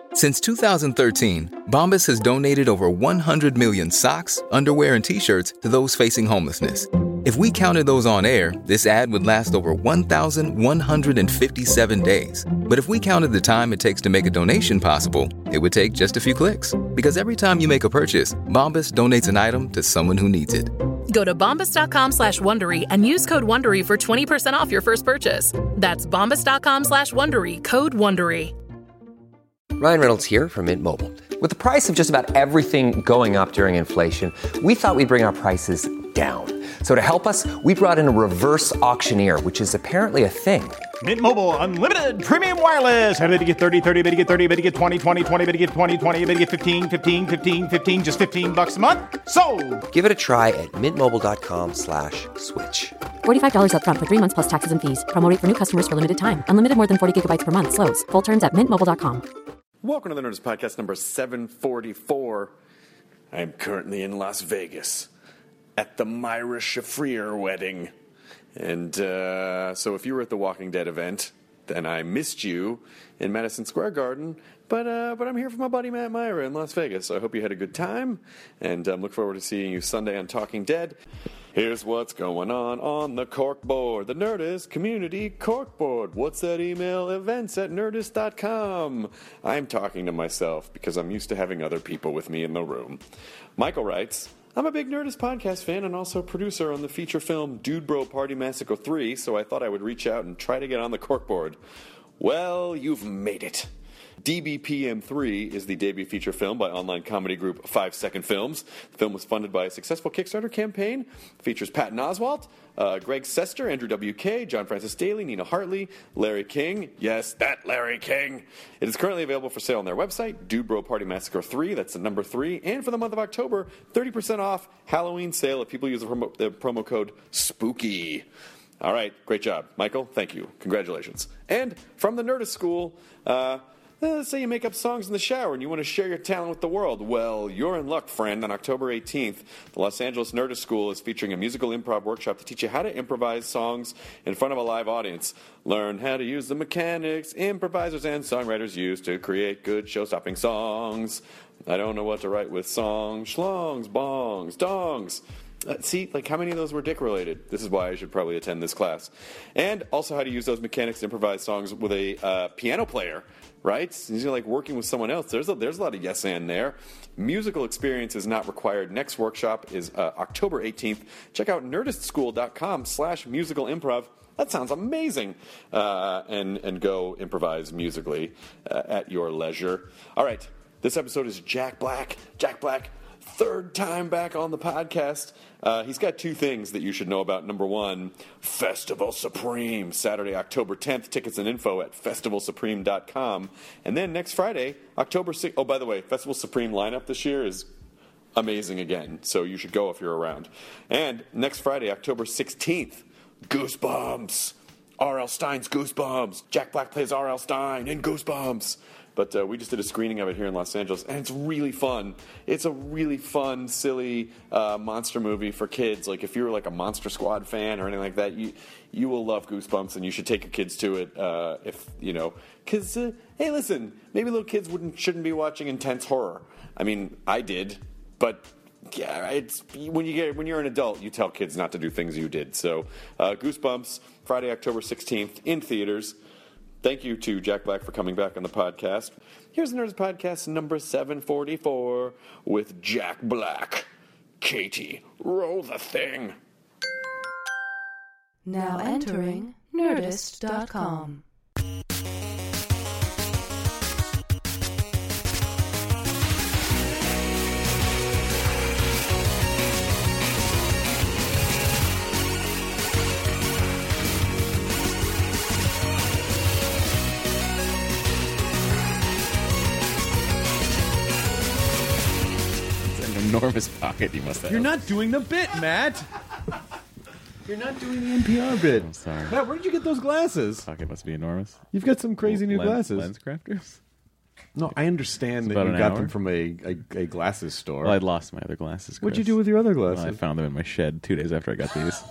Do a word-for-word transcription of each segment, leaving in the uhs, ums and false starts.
Since two thousand thirteen, Bombas has donated over one hundred million socks, underwear, and T-shirts to those facing homelessness. If we counted those on air, this ad would last over one thousand one hundred fifty-seven days. But if we counted the time it takes to make a donation possible, it would take just a few clicks. Because every time you make a purchase, Bombas donates an item to someone who needs it. Go to bombas.com slash Wondery and use code Wondery for twenty percent off your first purchase. That's bombas.com slash Wondery, code Wondery. Ryan Reynolds here from Mint Mobile. With the price of just about everything going up during inflation, we thought we'd bring our prices down. So to help us, we brought in a reverse auctioneer, which is apparently a thing. Mint Mobile Unlimited Premium Wireless. How to get thirty, thirty, how to get thirty, how to get twenty, twenty, twenty, how to get twenty, twenty, how to get fifteen, fifteen, fifteen, fifteen, just fifteen bucks a month? Sold! Give it a try at mintmobile.com slash switch. forty-five dollars up front for three months plus taxes and fees. Promo rate for new customers for limited time. Unlimited more than forty gigabytes per month. Slows full terms at mint mobile dot com. Welcome to the Nerdist Podcast number seven forty-four. I am currently in Las Vegas at the Myra Shafrir wedding. And uh, so if you were at the Walking Dead event, then I missed you in Madison Square Garden. But uh, but I'm here for my buddy Matt Myra in Las Vegas. So I hope you had a good time. And um, look forward to seeing you Sunday on Talking Dead. Here's what's going on on the corkboard. The Nerdist Community Corkboard. What's that email? Events at nerdist dot com. I'm talking to myself because I'm used to having other people with me in the room. Michael writes, I'm a big Nerdist podcast fan and also producer on the feature film Dude Bro Party Massacre three, so I thought I would reach out and try to get on the corkboard. Well, you've made it. D B P M three is the debut feature film by online comedy group Five Second Films. The film was funded by a successful Kickstarter campaign. It features Patton Oswalt, uh, Greg Sester, Andrew W K, John Francis Daly, Nina Hartley, Larry King. Yes, that Larry King. It is currently available for sale on their website, Dude Bro Party Massacre three. That's the number three. And for the month of October, thirty percent off Halloween sale if people use the promo, the promo code SPOOKY. All right, great job. Michael, thank you. Congratulations. And from the Nerdist School, uh... let's say you make up songs in the shower and you want to share your talent with the world. Well, you're in luck, friend. On October eighteenth, the Los Angeles Nerdist School is featuring a musical improv workshop to teach you how to improvise songs in front of a live audience. Learn how to use the mechanics improvisers and songwriters use to create good show-stopping songs. I don't know what to write with songs, schlongs, bongs, dongs. Uh, see, like how many of those were dick-related? This is why I should probably attend this class. And also how to use those mechanics to improvise songs with a uh, piano player, right? He's like working with someone else. There's a, there's a lot of yes and there. Musical experience is not required. Next workshop is uh, October eighteenth. Check out nerdistschool.com slash musical improv. That sounds amazing. Uh, and, and go improvise musically uh, at your leisure. All right. This episode is Jack Black. Jack Black, third time back on the podcast. Uh, he's got two things that you should know about. Number one, Festival Supreme, Saturday, October tenth. Tickets and info at festival supreme dot com. And then next Friday, October sixth. Oh, by the way, Festival Supreme lineup this year is amazing again. So you should go if you're around. And next Friday, October sixteenth, Goosebumps. R L. Stine's Goosebumps. Jack Black plays R L. Stine in Goosebumps. But uh, we just did a screening of it here in Los Angeles, and it's really fun. It's a really fun, silly uh, monster movie for kids. Like, if you're like a Monster Squad fan or anything like that, you you will love Goosebumps, and you should take your kids to it. Uh, if you know, because uh, hey, listen, maybe little kids wouldn't shouldn't be watching intense horror. I mean, I did, but yeah, it's when you get when you're an adult, you tell kids not to do things you did. So, uh, Goosebumps, Friday, October sixteenth, in theaters. Thank you to Jack Black for coming back on the podcast. Here's the Nerdist Podcast number seven forty-four with Jack Black. Katie, roll the thing. Now entering nerdist dot com. Enormous pocket you must have. You're not doing the bit, Matt. You're not doing the N P R bit. I'm sorry. Matt, where did you get those glasses? Pocket must be enormous. You've got some crazy new Lens, glasses. Lens crafters? No, I understand It's that you about got an them hour. from a, a, a glasses store. Well, I'd lost my other glasses. What'd you Chris. do with your other glasses? Well, I found them in my shed two days after I got these.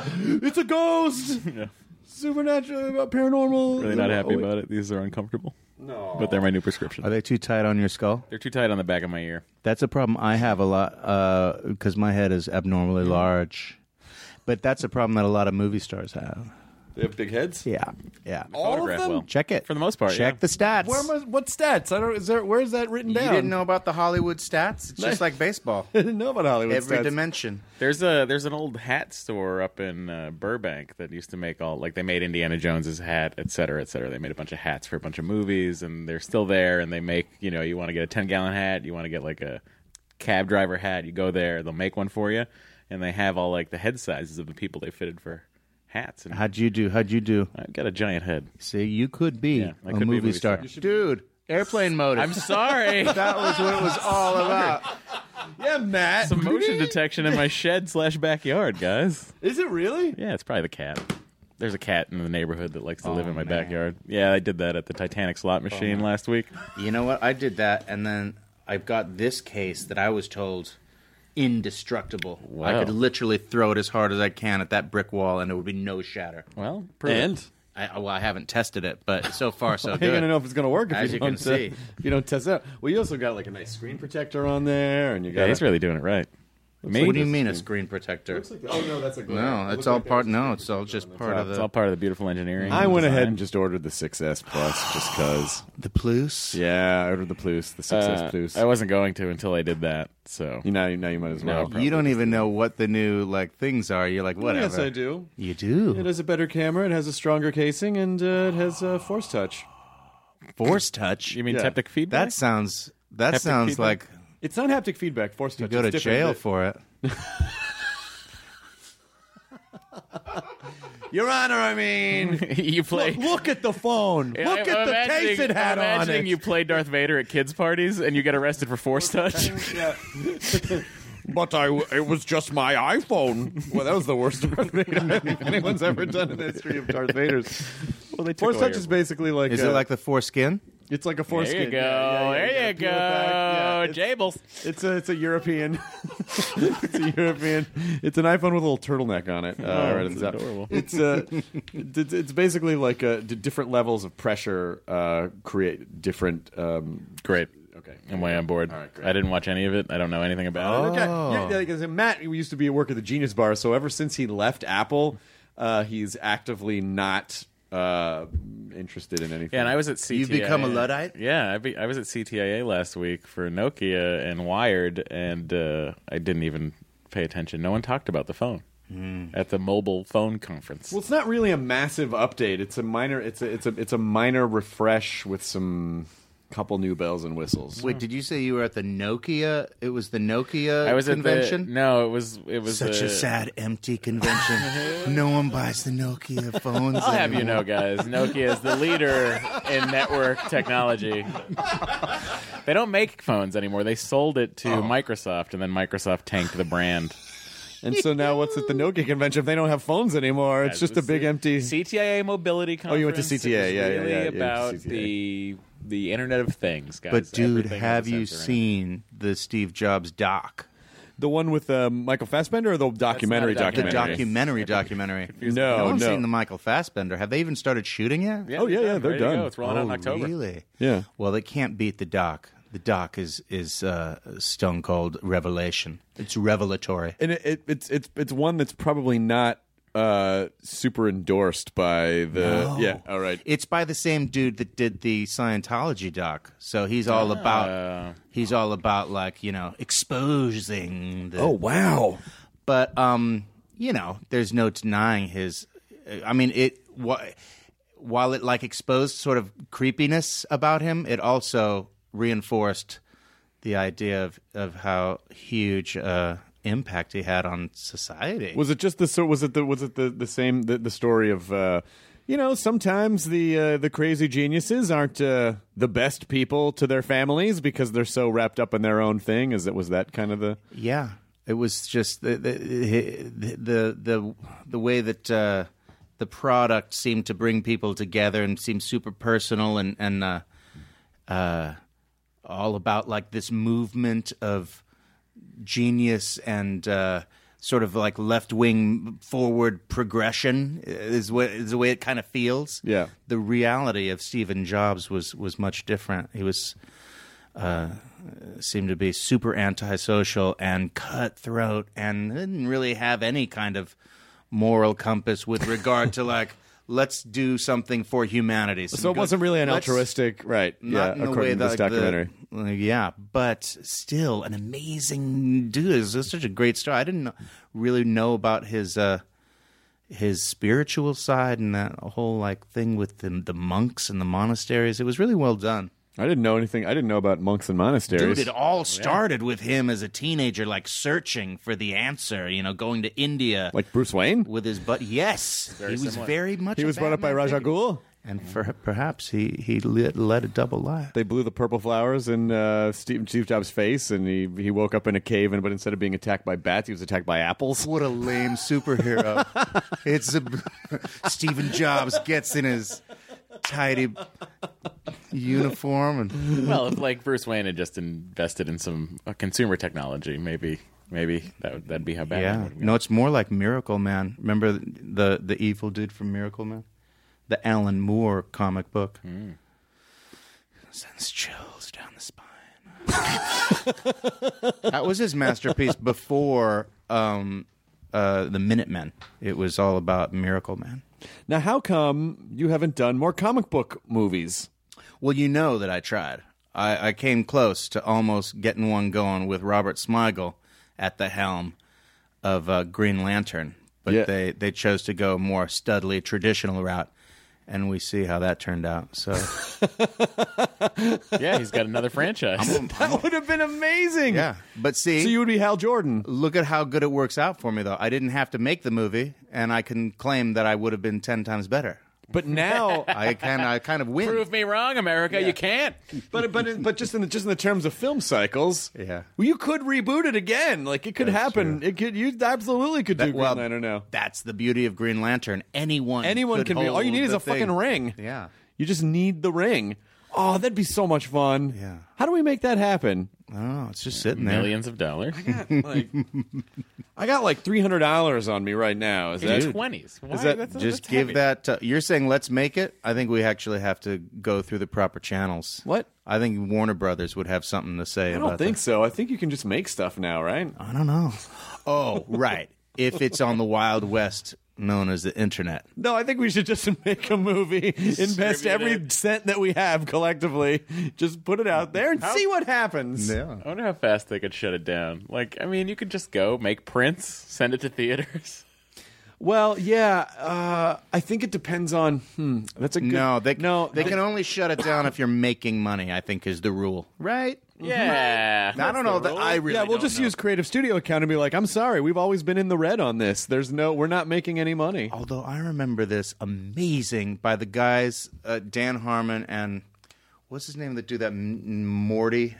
It's a ghost! Yeah. Supernatural, paranormal. Really not happy Oh, wait. about it. These are uncomfortable. No. But they're my new prescription. Are they too tight on your skull? They're too tight on the back of my ear. That's a problem I have a lot because my head is abnormally large. But that's a problem that a lot of movie stars have. They have big heads? Yeah, yeah. All of Photograph them? well. Check it. For the most part, Check yeah. the stats. Where am I, what stats? I don't. Is there? Where is that written you down? didn't know about the Hollywood stats? It's just like baseball. I didn't know about Hollywood Every stats. dimension. There's a there's an old hat store up in uh, Burbank that used to make all like they made Indiana Jones's hat, et cetera, et cetera. They made a bunch of hats for a bunch of movies, and they're still there. And they make you know you want to get a ten gallon hat, you want to get like a cab driver hat. You go there, they'll make one for you, and they have all like the head sizes of the people they fitted for hats. And How'd you do? How'd you do? I've got a giant head. See, you could be Yeah, I a could be a movie, movie star. star. Dude, airplane mode. I'm sorry. That was what it was all about. Yeah, Matt. Some motion detection in my shed slash backyard, guys. Is it really? Yeah, it's probably the cat. There's a cat in the neighborhood that likes to live Oh, in my man. backyard. Yeah, I did that at the Titanic slot machine last week. You know what? I did that, and then I've got this case that I was told indestructible. I Wow. could literally throw it as hard as I can at that brick wall, and it would be no shatter. Well, prove it. And? I, well, I haven't tested it, but so far so How are good. you gonna know if it's gonna work if As you, you don't can see. uh, if you don't test it out? Well, you also got like a nice screen protector on there, and you got. Yeah, he's really doing it right. Me? What do you mean a screen protector? Looks like, oh no, that's a glare. No, It it's looked all like there part. was a No, screen it's all protector just on the part top. of It's the all part of the beautiful engineering. I went ahead design. and just ordered the six S Plus just cause. the Plus. Yeah, I ordered the Plus, the six S Uh, Plus. I wasn't going to until I did that. So You now, now you might as No, well. You don't even know what the new like things are. You're like, whatever. Yes, I do. You do. It has a better camera. It has a stronger casing, and uh, it has uh, Force Touch. Force touch. you mean Yeah. haptic feedback? That sounds. That Haptic sounds feedback? like It's not haptic feedback. Force you Touch. go to It's different. jail The- for it. Your Honor, I mean, you play. look, look at the phone. Yeah, Look I'm at the imagining- case it had I'm on imagining it. you play Darth Vader at kids' parties and you get arrested for force touch. But I, it was just my iPhone. Well, that was the worst Darth Vader I think anyone's ever done in the history of Darth Vader's. well, they took Force away Touch your- is basically like Is uh, it like the foreskin? it's like a foreskin. There you go. Yeah, yeah, yeah. There gotta you peel go. it back. Yeah, it's- Jables. It's a it's a European. It's a European. It's an iPhone with a little turtleneck on it. Uh, Oh, right it's at the top. adorable. It's uh, it's, it's basically like uh, d- different levels of pressure uh, create different. Um, Great. okay, I'm way on board. All right, great. I didn't watch any of it. I don't know anything about it. Okay. Yeah, yeah, because Matt used to be a work at the Genius Bar, so ever since he left Apple, uh, he's actively not uh, interested in anything. Yeah, and I was at C T I A. You've become a Luddite? Yeah, I, be, I was at C T I A last week for Nokia and Wired, and uh, I didn't even pay attention. No one talked about the phone at the mobile phone conference. Well, it's not really a massive update. It's a minor. It's a it's a it's a minor refresh with some couple new bells and whistles. Wait, did you say you were at the Nokia? It was the Nokia I was convention? At the, no, it was it was Such uh, a sad, empty convention. No one buys the Nokia phones. I'll have you anymore. know, guys, Nokia is the leader in network technology. They don't make phones anymore. They sold it to Microsoft, and then Microsoft tanked the brand. And so now, what's at the Nokia convention? If they don't have phones anymore, it's just a big empty. C T I A mobility conference. Oh, you went to C T A, It was yeah, yeah, really yeah, yeah, about C T A. the the Internet of Things, guys. But, dude, Everything have has a you sensor in it. seen the Steve Jobs doc? The one with uh, Michael Fassbender, or the documentary That's not a The documentary? documentary documentary. No, no one's no. seen the Michael Fassbender. Have they even started shooting yet? Yeah, Oh, yeah, yeah, they're Ready to done. go. It's rolling out in Oh, October. really? Yeah. Well, they can't beat the doc. The doc is is uh, stone cold revelation. It's revelatory. And it, it, it's it's it's one that's probably not uh, super endorsed by the. No. Yeah. All right. It's by the same dude that did the Scientology doc. So he's all Uh, about he's all about like, you know, exposing the Oh wow. But um, you know, there's no denying his I mean, it wh- while it like exposed sort of creepiness about him, it also reinforced the idea of of how huge uh impact he had on society. Was it just the so? Was it the was it the the same the, the story of uh, you know sometimes the uh, the crazy geniuses aren't uh, the best people to their families because they're so wrapped up in their own thing. Is it was that kind of the Yeah, it was just the the the the, the, the way that uh, the product seemed to bring people together and seemed super personal and and uh, uh, all about like this movement of genius and uh, sort of like left wing forward progression is what is the way it kind of feels. Yeah. The reality of Stephen Jobs was was much different. He was uh, seemed to be super antisocial and cutthroat, and didn't really have any kind of moral compass with regard to like, let's do something for humanity. Some So it good- wasn't really an let's- altruistic, right? Not yeah, in the according way to that this like, the- documentary. uh, yeah, but still an amazing dude. It's just such a great story. I didn't know, really know about his uh, his spiritual side and that whole like thing with the, the monks and the monasteries. It was really well done. I didn't know anything. I didn't know about monks and monasteries. Dude, it all started with him as a teenager, like searching for the answer. You know, going to India, like Bruce Wayne, with his butt. Yes, Very he was similar. very much. he a was brought up by Batman Raja figure. Ghul. And for, perhaps he he led, led a double life. They blew the purple flowers in uh, Steve, Steve Jobs' face, and he he woke up in a cave, and but instead of being attacked by bats, he was attacked by apples. What a lame superhero! It's a, Stephen Jobs gets in his tidy uniform and Well, if like Bruce Wayne had just invested in some uh, consumer technology, maybe maybe that would, that'd be how bad. yeah. No, it's more like Miracle Man. Remember the the evil dude from Miracle Man, the Alan Moore comic book. Mm. Sends chills down the spine. That was his masterpiece before um, uh, the Minutemen. It was all about Miracle Man. Now, how come you haven't done more comic book movies? Well, you know that I tried. I, I came close to almost getting one going with Robert Smigel at the helm of uh, Green Lantern, but Yeah. they, they chose to go more studly traditional route, and we see how that turned out. So Yeah, he's got another franchise. That would have been amazing. yeah, but see, So you would be Hal Jordan. look at how good it works out for me, though. I didn't have to make the movie, and I can claim that I would have been ten times better. But now, I can I kind of win. Prove me wrong, America. You can't. but but in, but just in the, just in the terms of film cycles, Yeah. well, you could reboot it again. Like it could happen. It could. You absolutely could do That- Green well, Lantern now. That's the beauty of Green Lantern. Anyone, Anyone could can be. All you hold need is the a fucking thing. ring. Yeah. You just need the ring. Oh, that'd be so much fun. Yeah. How do we make that happen? I don't know. It's just sitting there. Millions of dollars. Like, I got like three hundred dollars on me right now. Is that Twenties. Why? Is that- That's- Just that's give heavy. that. Uh, you're saying let's make it. I think we actually have to go through the proper channels. What? I think Warner Brothers would have something to say I about don't think that. so. I think you can just make stuff now, right? I don't know. Oh, right. If it's on the Wild West, known as the internet. No, I think we should just make a movie, invest every it. cent that we have collectively, just put it out there and see what happens. Yeah. I wonder how fast they could shut it down. Like, I mean, you could just go make prints, send it to theaters. Well, yeah, uh, I think it depends on. Hmm, that's a good. No, they no, they can only shut it down if you're making money, I think is the rule. Right? Yeah. I don't know that I really yeah, we'll don't just know. use Creative Studio account and be like, "I'm sorry, we've always been in the red on this. There's no, we're not making any money." Although I remember this amazing by the guys uh, Dan Harmon and what's his name that do that M- Morty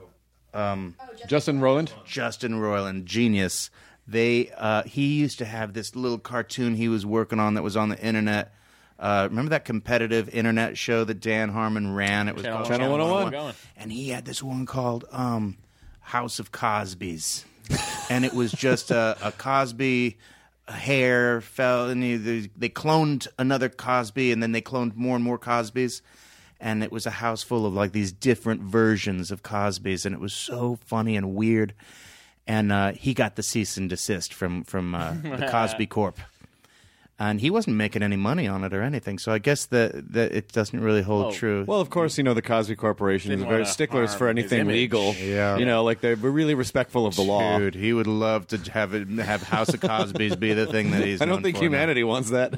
Justin Roiland. Justin Roiland, genius. They uh, he used to have this little cartoon he was working on that was on the internet. Uh, remember that competitive internet show that Dan Harmon ran? It was Channel- called Channel one oh one. Going. and he had this one called um, House of Cosby's, and it was just a, a Cosby hair fell, and he, they, they cloned another Cosby, and then they cloned more and more Cosbys, and it was a house full of like these different versions of Cosbys, and it was so funny and weird. And uh, he got the cease and desist from from uh, the Cosby Corp. And he wasn't making any money on it or anything, so I guess that that it doesn't really hold Oh, true. Well, of course, you know the Cosby Corporation is Didn't very wanna sticklers harm for his anything image. legal. Yeah. you know, like they're really respectful of the law. Dude, he would love to have it, have House of Cosby's be the thing that he's. I don't known think for now. humanity wants that.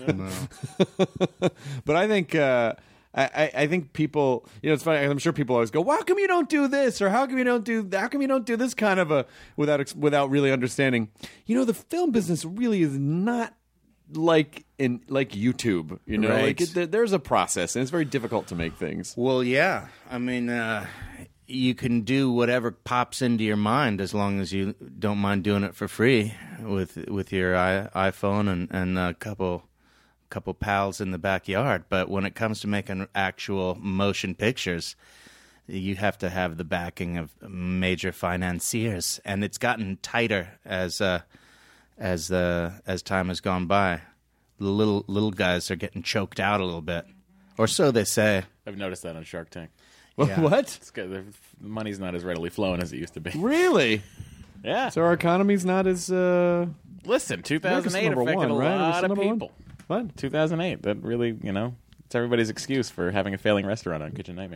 But I think uh, I, I- I think people, you know, it's funny. I'm sure people always go, "Well, how come you don't do this?" or "How come you don't do? How come you don't do this?" Kind of a without ex- without really understanding. You know, the film business really is not like in like YouTube. You know, Right. like it, there- there's a process, and it's very difficult to make things. Well, yeah. I mean, uh, you can do whatever pops into your mind as long as you don't mind doing it for free with with your I- iPhone and, and a couple couple pals in the backyard. But when it comes to making actual motion pictures, you have to have the backing of major financiers, and it's gotten tighter as uh, as uh, as time has gone by. The little little guys are getting choked out a little bit, or so they say. I've noticed that on Shark Tank. Yeah. What? It's good. The money's not as readily flowing as it used to be. Really? Yeah. So our economy's not as. Uh... Listen, two thousand eight America's affected number one, a right? It was lot of number one? people. What? two thousand eight. That really, you know, it's everybody's excuse for having a failing restaurant on Kitchen Nightmares.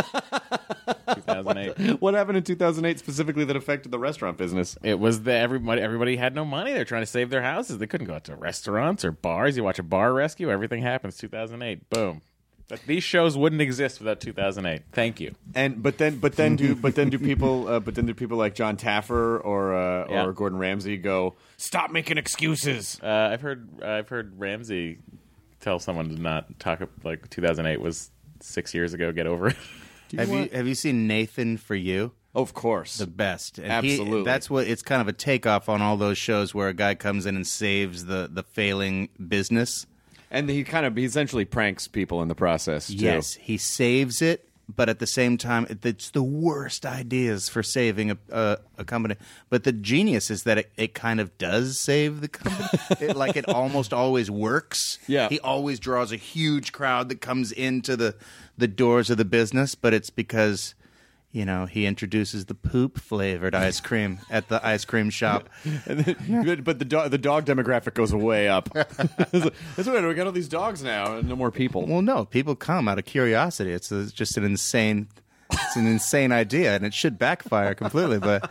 two thousand eight. What happened in two thousand eight specifically that affected the restaurant business? It was that everybody everybody had no money. They're trying to save their houses. They couldn't go out to restaurants or bars. You watch a bar rescue, everything happens. two thousand eight. Boom. But these shows wouldn't exist without two thousand eight. Thank you. And but then but then do but then do people uh, but then do people like John Taffer or uh, Yeah. or Gordon Ramsay go, stop making excuses? Uh, I've heard I've heard Ramsey tell someone to not talk like two thousand eight was six years ago. Get over it. Have you have you seen Nathan For You? Of course. The best. And Absolutely. He, that's what it's kind of a takeoff on all those shows where a guy comes in and saves the, the failing business. And he kind of he essentially pranks people in the process too. Yes, he saves it, but at the same time, it- it's the worst ideas for saving a, a, a company. But the genius is that it, it kind of does save the company. it, like it almost always works. Yeah. He always draws a huge crowd that comes into the, the doors of the business, but it's because, you know, he introduces the poop flavored ice cream at the ice cream shop. And then, but the dog the dog demographic goes way up. That's weird. We got all these dogs now, and no more people. Well, no, people come out of curiosity. It's, a, it's just an insane, it's an insane idea, and it should backfire completely. But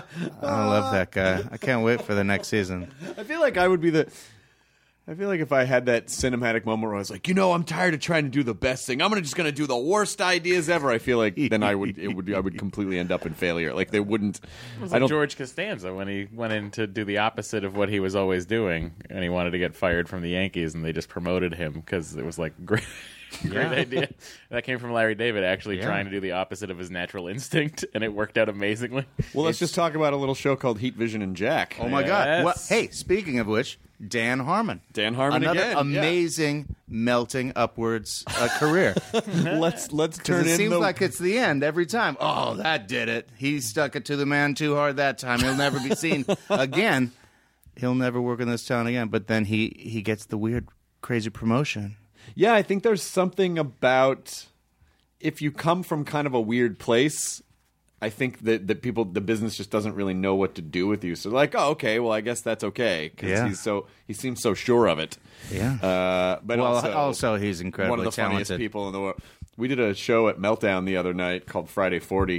I love that guy. I can't wait for the next season. I feel like I would be the. I feel like if I had that cinematic moment where I was like, you know, I'm tired of trying to do the best thing. I'm gonna just gonna do the worst ideas ever. I feel like then I would it would I would completely end up in failure. Like they wouldn't. It was I like don't. George Costanza when he went in to do the opposite of what he was always doing, and he wanted to get fired from the Yankees, and they just promoted him because it was like great, great idea. That came from Larry David actually Yeah. trying to do the opposite of his natural instinct, and it worked out amazingly. Well, let's just talk about a little show called Heat Vision and Jack. Oh my Yes. God! Well, hey, speaking of which, Dan Harmon. Dan Harmon Another again, yeah. amazing melting upwards uh, career. let's let's turn Because it in seems the. like it's the end every time. Oh, that did it. He stuck it to the man too hard that time. He'll never be seen again. He'll never work in this town again. But then he, he gets the weird, crazy promotion. Yeah, I think there's something about if you come from kind of a weird place. I think that, that people, the business just doesn't really know what to do with you. So like, oh, okay, well, I guess that's okay because Yeah. he's so he seems so sure of it. Yeah. Uh, but well, also, also, he's incredibly one of the talented. funniest people in the world. We did a show at Meltdown the other night called Friday forty,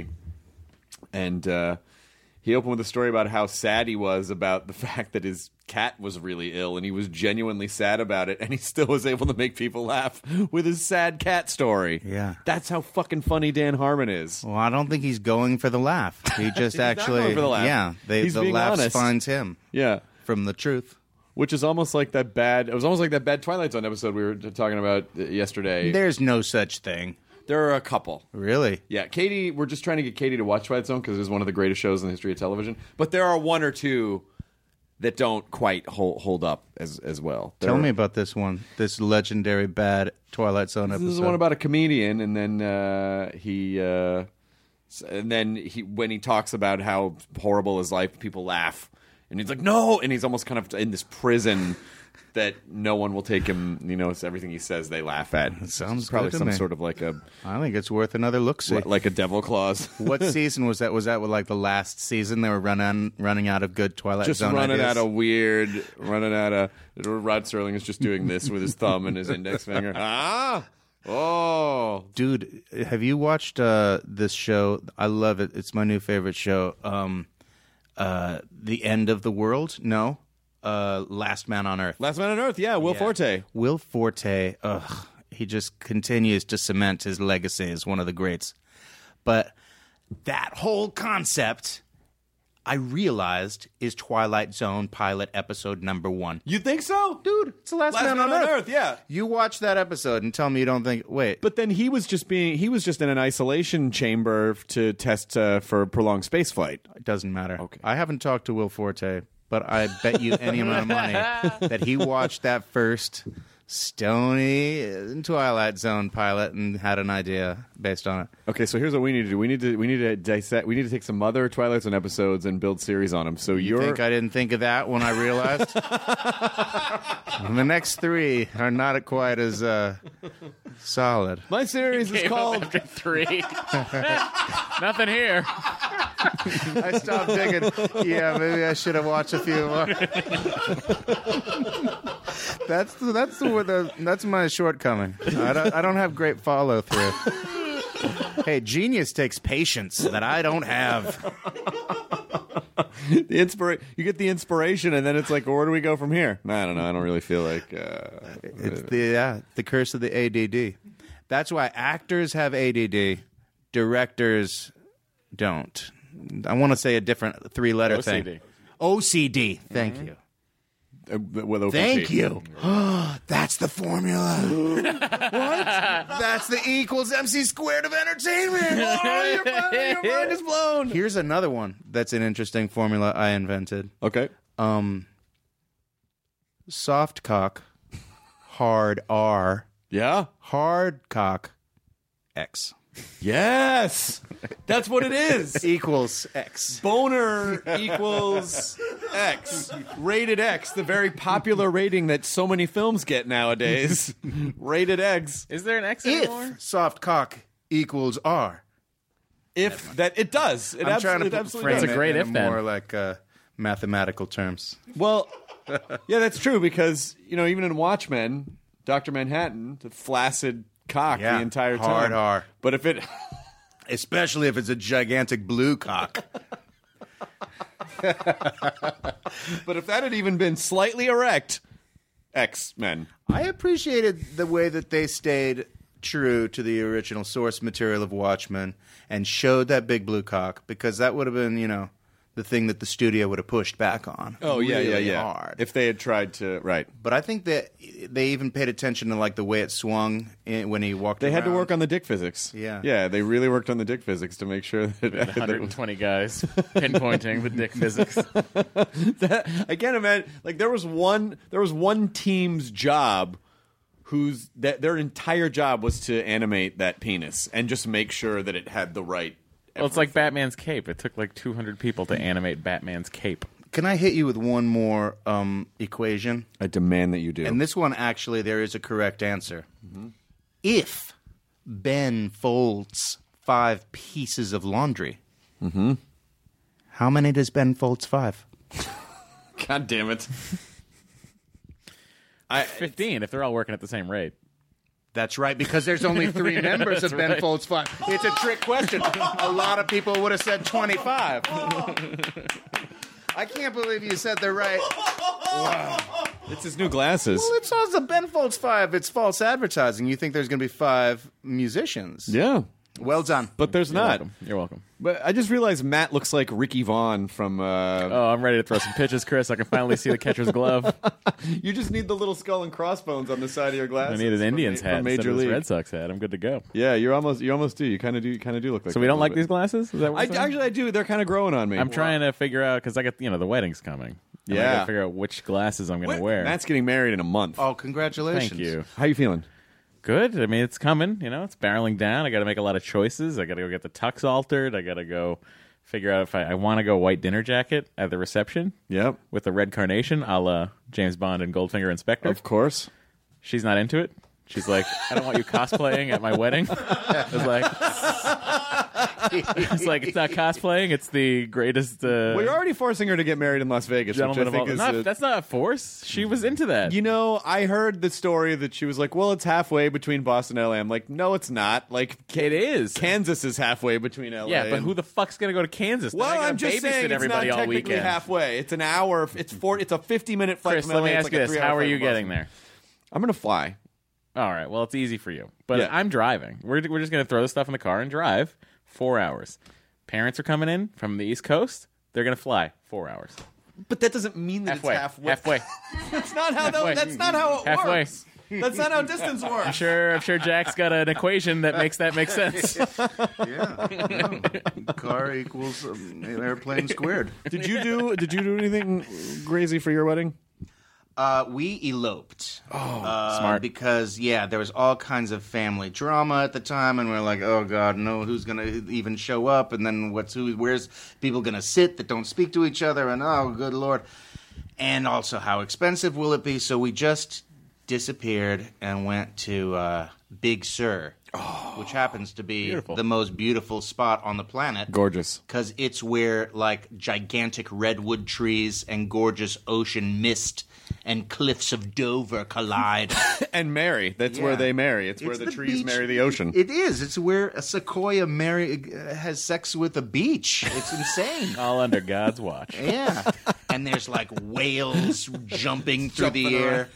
and uh, he opened with a story about how sad he was about the fact that his cat was really ill, and he was genuinely sad about it, and he still was able to make people laugh with his sad cat story. Yeah. That's how fucking funny Dan Harmon is. Well, I don't think he's going for the laugh. He just not actually, going for the laugh. yeah, they, He's the being laugh honest. finds him Yeah. from the truth. Which is almost like that bad. It was almost like that bad Twilight Zone episode we were talking about uh, yesterday. There's no such thing. There are a couple. Really? Yeah, Katie, we're just trying to get Katie to watch Twilight Zone because it is one of the greatest shows in the history of television. But there are one or two that don't quite hold, hold up as as well. There Tell are, me about this one, this legendary bad Twilight Zone This episode. is one about a comedian, and then uh, he, uh, s- and then he, when he talks about how horrible his life, people laugh, and he's like, "No," and he's almost kind of in this prison that no one will take him. You know, it's everything he says they laugh at. It sounds probably good to some me. sort of like a I think it's worth another look-see. like a devil clause. What season was that? Was that with like the last season they were running running out of good Twilight Just Zone running ideas? out of weird, running out of. Rod Serling is just doing this with his thumb and his index finger. Ah, oh, Dude, have you watched uh, this show? I love it. It's my new favorite show. Um, uh, The End of the World? No. Uh, Last Man on Earth. Last Man on Earth. Yeah, Will Yeah. Forte. Will Forte, ugh, he just continues to cement his legacy as one of the greats. But that whole concept, I realized, is Twilight Zone pilot episode number one. You think so, Dude, it's the Last, Last Man, Man on, on Earth. Earth, yeah. You watch that episode and tell me you don't think, wait. But then he was just being he was just in an isolation chamber to test uh, for prolonged space flight. It doesn't matter. Okay. I haven't talked to Will Forte, but I bet you any amount of money that he watched that first Stony uh, Twilight Zone pilot and had an idea based on it. Okay, so here's what we need to do. We need to we need to dissect. We need to take some other Twilight Zone episodes and build series on them. So You you're think I didn't think of that when I realized? The next three are not quite as uh, solid. my series is Came up called. after three. Nothing here. I stopped thinking, yeah, maybe I should have watched a few more. that's the, that's the, the that's my shortcoming. I don't I don't have great follow through. Hey, genius takes patience that I don't have. The inspira- you get the inspiration, and then it's like, well, where do we go from here? I don't know. I don't really feel like. Uh, It's the yeah, the curse of the A D D. That's why actors have A D D, directors don't. I want to say a different three-letter O C D. thing. O C D. Thank you. uh, with O P T. Thank you. That's the formula. What? That's the E equals M C squared of entertainment. Oh, your, mind, your mind is blown. Here's another one that's an interesting formula I invented. Okay. Um, soft cock, hard R, Yeah. hard cock, X. Yes. That's what it is. Equals X. Boner equals X. Rated X, the very popular rating that so many films get nowadays. Rated X. Is there an X anymore? If soft cock equals R. If that it does. It I'm abs- trying to it put- absolutely frame does. It's a great it if in then. more like uh, mathematical terms. Well, yeah, that's true because, you know, even in Watchmen, Doctor Manhattan, the flaccid cock Yeah, the entire time. hard R. But if it Especially if it's a gigantic blue cock. but if that had even been slightly erect, X-Men. I appreciated the way that they stayed true to the original source material of Watchmen and showed that big blue cock, because that would have been, you know, the thing that the studio would have pushed back on. Oh, yeah, yeah, really yeah. hard. If they had tried to, right. But I think that they even paid attention to like the way it swung in, when he walked They had to around. work on the dick physics. Yeah. Yeah, they really worked on the dick physics to make sure that... one hundred twenty guys pinpointing the dick physics. that, I can't imagine. Like, there was one, there was one team's job whose, that their entire job was to animate that penis and just make sure that it had the right... Well, it's like Batman's cape. It took like two hundred people to animate Batman's cape. Can I hit you with one more um, equation? I demand that you do. And this one, actually, there is a correct answer. Mm-hmm. If Ben folds five pieces of laundry, mm-hmm. how many does Ben folds five? God damn it. I, fifteen, if they're all working at the same rate. That's right, because there's only three members of Ben right. Folds Five. It's a trick question. A lot of people would have said twenty-five. I can't believe you said the right. Wow. It's his new glasses. Well, it's also Ben Folds Five. It's false advertising. You think there's going to be five musicians. Yeah. Well done. But there's You're not. welcome. You're welcome. But I just realized Matt looks like Ricky Vaughn from... Uh, Oh, I'm ready to throw some pitches, Chris. I can finally see the catcher's glove. you just need the little skull and crossbones on the side of your I glasses. need an from Indians Ma- hat from instead Major of this League. Red Sox hat. I'm good to go. Yeah, you're almost you almost do. You kind of do. You kind of do look like. So we that a don't like little these bit. glasses? Is that what I, we're saying? actually, I do. They're kind of growing on me. I'm trying to figure out, because I got, you know, the wedding's coming. And I Yeah. got to figure out which glasses I'm going to Wait, wear. Matt's getting married in a month. Oh, congratulations. Thank you. How you feeling? Good. I mean, it's coming. You know, it's barreling down. I got to make a lot of choices. I got to go get the tux altered. I got to go figure out if I, I want to go white dinner jacket at the reception. Yep. With the red carnation, a la James Bond and Goldfinger Inspector. Of course. She's not into it. She's like, I don't want you cosplaying at my wedding. I was like, it's like, it's not cosplaying. It's the greatest. Uh, Well, you're already forcing her to get married in Las Vegas, which I gentleman of all. think is Not, a- that's not a force. She was into that. You know, I heard the story that she was like, well, it's halfway between Boston and L A. I'm like, no, it's not. Like, It is. Kansas is halfway between L A. Yeah, but and- who the fuck's gonna go to Kansas? Then I Well, gotta I'm just babysit saying it's not everybody all technically weekend. halfway. It's an hour. It's four. It's a fifty minute flight Chris, from let L A. me It's ask like you a this: three-hour how are flight you from getting Boston. there? I'm gonna fly. All right. Well, it's easy for you, but Yeah. I'm driving. We're we're just gonna throw the stuff in the car and drive four hours. Parents are coming in from the East Coast. They're gonna fly four hours. But that doesn't mean that Halfway. it's halfway. Halfway. That's not how. Halfway. That, that's not how it Halfway. works. That's not how distance works. I'm sure. I'm sure Jack's got an equation that makes that make sense. Yeah. yeah. Car equals um, airplane squared. Did you do? Did you do anything crazy for your wedding? Uh, we eloped. Oh, uh, smart. Because, yeah, there was all kinds of family drama at the time, and we we're like, oh, God, no, who's going to even show up? And then what's who? Where's people going to sit that don't speak to each other? And, oh, good Lord. And also, how expensive will it be? So we just disappeared and went to uh, Big Sur, oh, which happens to be beautiful. The most beautiful spot on the planet. Gorgeous. Because it's where, like, gigantic redwood trees and gorgeous ocean mist and cliffs of Dover collide. And marry. That's Yeah. where they marry. It's, It's where the, the trees beach. marry the ocean. It is. It's where a sequoia marry, uh, has sex with a beach. It's insane. All under God's watch. Yeah. And there's, like, whales jumping through Jumping the air.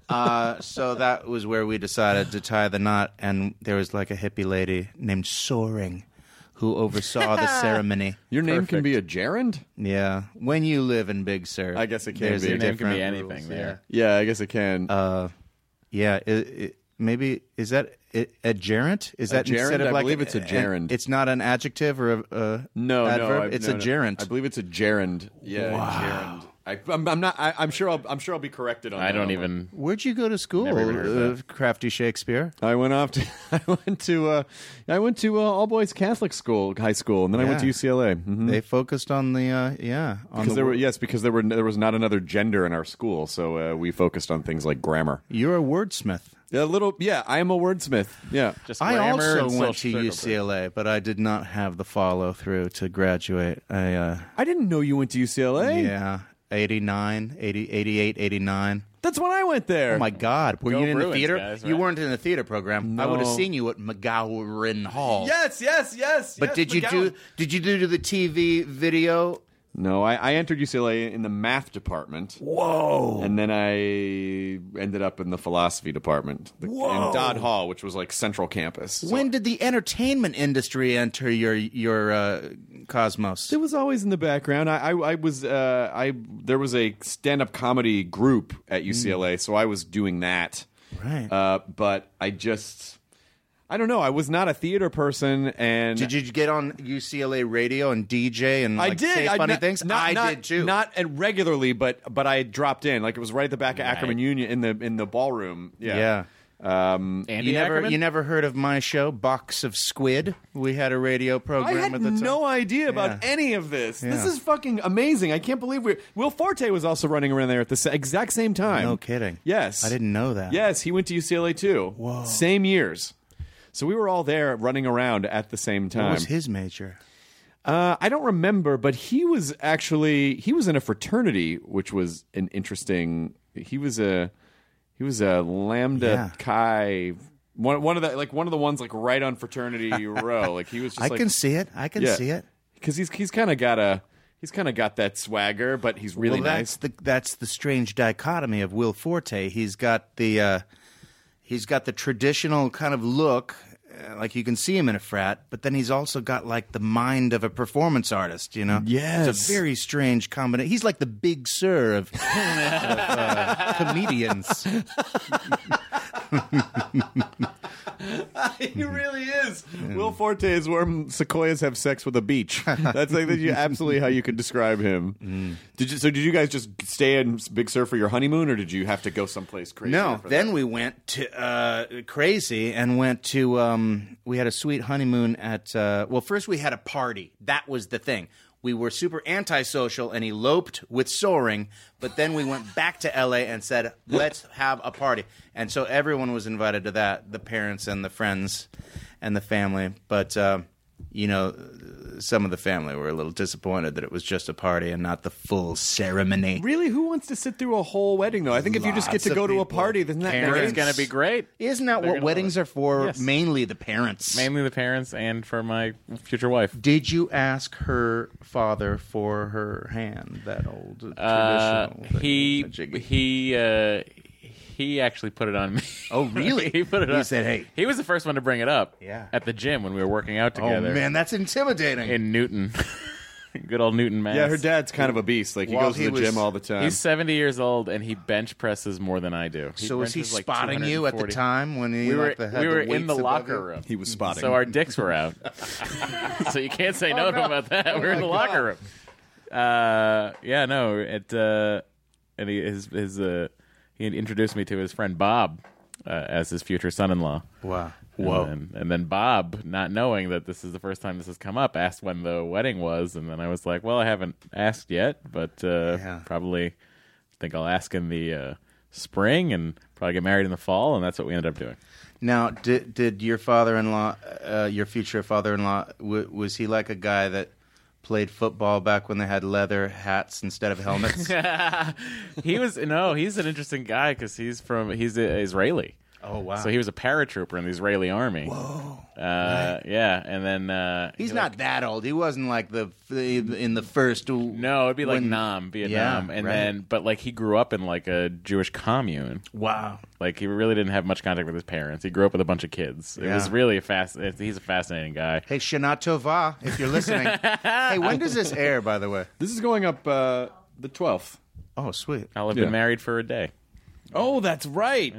Uh, so that was where we decided to tie the knot. And there was, like, a hippie lady named Soaring who oversaw the ceremony. Your name Perfect. can be a gerund? Yeah. When you live in Big Sur. I guess it can there's be. a Your name can be different anything rules, there. Yeah, I guess it can. Uh, yeah. It, it, maybe, is that a, a gerund? Is that A gerund? instead of I like believe it's a gerund. It's not an adjective or a, a no, adverb? no. I, it's no, a no. gerund. I believe it's a gerund. Yeah, Wow. gerund. I, I'm, I'm not. I, I'm sure. I'll, I'm sure I'll be corrected on I that. don't one. even. Where'd you go to school, Never even heard of uh, Crafty Shakespeare? I went off to. I went to. Uh, I went to uh, all boys Catholic school, high school, and then I went to Yeah. U C L A. Mm-hmm. They focused on the uh, yeah on Because the there were word- yes, because there were there was not another gender in our school, so uh, we focused on things like grammar. You're a wordsmith. A little, yeah. I am a wordsmith. Yeah, Just I grammar also and went social to U C L A, but I did not have the follow through to graduate. I uh, I didn't know you went to U C L A. yeah, eighty-nine, eighty, eighty-eight, eighty-nine. That's when I went there. Oh my God! Were Go you in Bruins, the theater? guys, You right? weren't in the theater program. I would have No. seen you at McGowan Hall. Yes, yes, yes. But yes, did you McGowan. do? Did you do the T V video? No, I, I entered U C L A in the math department. Whoa! And then I ended up in the philosophy department the, Whoa. in Dodd Hall, which was like central campus. So When did the entertainment industry enter your your uh, cosmos? it was always in the background. I, I, I was uh, I there was a stand-up comedy group at U C L A, so I was doing that. Right. Uh, but I just I don't know. I was not a theater person, and Did you get on U C L A radio and D J and like, I did. say I, funny not- things? not- I not- did too. Not uh, regularly, but but I dropped in. Like it was right at the back of Right. Ackerman Union in the in the ballroom. Yeah. yeah. Um, Andy You never, Ackerman? you never heard of my show, Box of Squid? We had a radio I program had at the time. no idea about Yeah. any of this. This Yeah. is fucking amazing. I can't believe we Will Forte was also running around there at the sa- exact same time. No kidding. Yes. I didn't know that. Yes, he went to U C L A too. Whoa. Same years. So we were all there running around at the same time. What was his major? Uh, I don't remember, but he was actually he was in a fraternity, which was an interesting. He was a he was a Lambda Yeah. Chi, one one of the like one of the ones like right on fraternity row. Like he was just I like can see it. I can Yeah. see it. because he's he's kind of got a he's kind of got that swagger, but he's really well, nice. that's the that's the strange dichotomy of Will Forte. He's got the uh, he's got the traditional kind of look, uh, like you can see him in a frat, but then he's also got like the mind of a performance artist. You know, Yes. it's a very strange combination. He's like the Big Sur of, of uh, comedians. He really is. Will Forte is where sequoias have sex with a beach. That's like that's you- absolutely how you could describe him. Did you? So did you guys just stay in Big Sur for your honeymoon, or did you have to go someplace crazy? No, for then that? we went to uh, crazy and went to. Um, we had a sweet honeymoon at. Uh, well, first we had a party. That was the thing. We were super antisocial and eloped with Soaring, but then we went back to L A and said, "Let's have a party." And so everyone was invited to that, the parents and the friends and the family. But uh, you know, some of the family were a little disappointed that it was just a party and not the full ceremony. Really, who wants to sit through a whole wedding though? I think if you just get Lots to of go to a people. party, isn't that Parents. great? It's going to be great. Isn't that They're what gonna weddings love are for? Yes. Mainly the parents. Mainly the parents and for my future wife. Did you ask her father for her hand? That old Uh, traditional. he thing? he uh, he actually put it on me. Oh, really? he put it He on. said, "Hey." He was the first one to bring it up. Yeah. At the gym when we were working out Oh together. man, that's intimidating. In Newton. Good old Newton, Mass. Yeah, her dad's kind of a beast. Like he While goes to he the was- gym all the time. He's seventy years old and he bench presses more than I do. He so was he benches like spotting you at the two hundred forty. time when he We were like, the, had we the were in weights the above locker you? room. he was spotting. So our dicks were out. So you can't say no to him about that. Oh We're in the locker room. Uh, yeah, no, it uh, and he, his his uh, he had introduced me to his friend Bob uh, as his future son-in-law. Wow. Whoa. And then, and then Bob, not knowing that this is the first time this has come up, asked when the wedding was. And then I was like, well, I haven't asked yet, but uh, Yeah. probably think I'll ask in the uh, spring and probably get married in the fall. And that's what we ended up doing. Now, did did your father-in-law, uh, your future father-in-law, w- was he like a guy that played football back when they had leather hats instead of helmets? He was, no, he's an interesting guy because he's from, he's a, Israeli. Oh, wow. So he was a paratrooper in the Israeli army. Whoa. Uh, Right. Yeah, and then uh, He's he, not like, that old. He wasn't like the in the first. No, it'd be like when- Nam, Vietnam, Yeah, and right. then but like he grew up in like a Jewish commune. Wow. Like he really didn't have much contact with his parents. He grew up with a bunch of kids. It Yeah. was really a fast. He's a fascinating guy. Hey, Shana Tova, if you're listening. Hey, when does this air, by the way? This is going up uh, the twelfth. Oh, sweet. I'll have Yeah. been married for a day. Oh, that's right.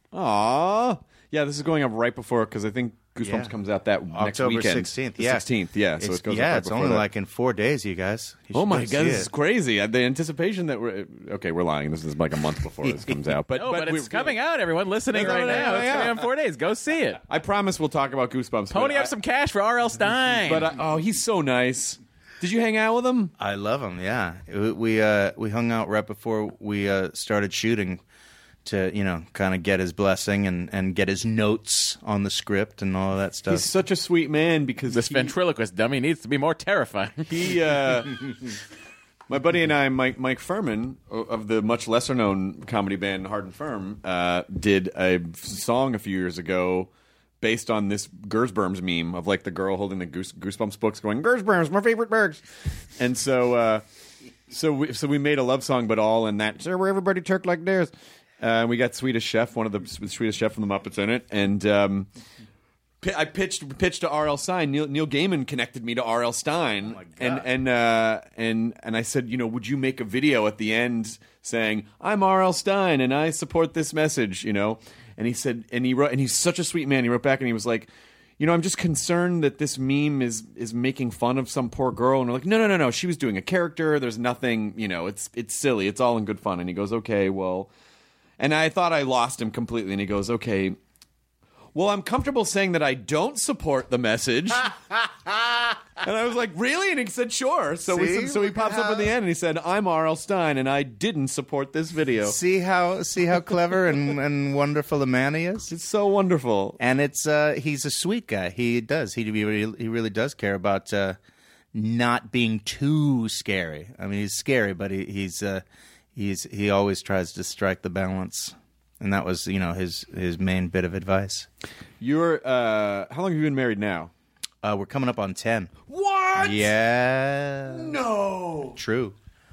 Aw. Yeah, this is going up right before, because I think Goosebumps Yeah. comes out that next October weekend. sixteenth. The Yeah, sixteenth. Yeah, so It's- it goes yeah, up right it's before only that. like in four days, you guys. You Oh should my go god, see this it. is crazy. Uh, The anticipation that we're okay, we're lying. This is like a month before this comes out, but No, but, we- it's coming out. Everyone listening No, no, right no, now. no, It's yeah. coming out in four days. Go see it. I promise we'll talk about Goosebumps. Pony but up I- some cash for R L. Stein. But I, oh, he's so nice. Did you hang out with him? I love him. Yeah, we we, uh, we hung out right before we uh, started shooting to you know kind of get his blessing and, and get his notes on the script and all of that stuff. He's such a sweet man because this he, ventriloquist dummy needs to be more terrifying. he uh, my buddy and I, Mike Mike Furman of the much lesser known comedy band Hard and Firm, uh, did a song a few years ago based on this Gersberms meme of like the girl holding the Goose, Goosebumps books going, Gersberms, my favorite birds. And so uh, so we so we made a love song, but all in that, sir, where everybody talk like this. Uh, we got Swedish Chef, one of the Swedish Chef from the Muppets in it, and um, pi- I pitched pitched to R L. Stein. Neil, Neil Gaiman connected me to R L. Stein, and and uh, and and I said, you know, would you make a video at the end saying, "I'm R L. Stein and I support this message," you know? And he said, and he wrote, and he's such a sweet man. He wrote back and he was like, you know, I'm just concerned that this meme is is making fun of some poor girl. And we're like, no, no, no, no. She was doing a character. There's nothing, you know, it's it's silly. It's all in good fun. And he goes, okay, well. And I thought I lost him completely. And he goes, okay, well, I'm comfortable saying that I don't support the message. And I was like, really? And he said, sure. So we, See? so he Look pops at up how- at the end and he said, I'm R L. Stein and I didn't support this video. See how see how clever and, and wonderful a man he is. It's so wonderful. And it's uh, he's a sweet guy. He does. He really, he really does care about uh, not being too scary. I mean, he's scary, but he, he's uh, he's he always tries to strike the balance. And that was, you know, his his main bit of advice. You're, uh, how long have you been married now? Uh, we're coming up on ten. What? Yeah. No. True.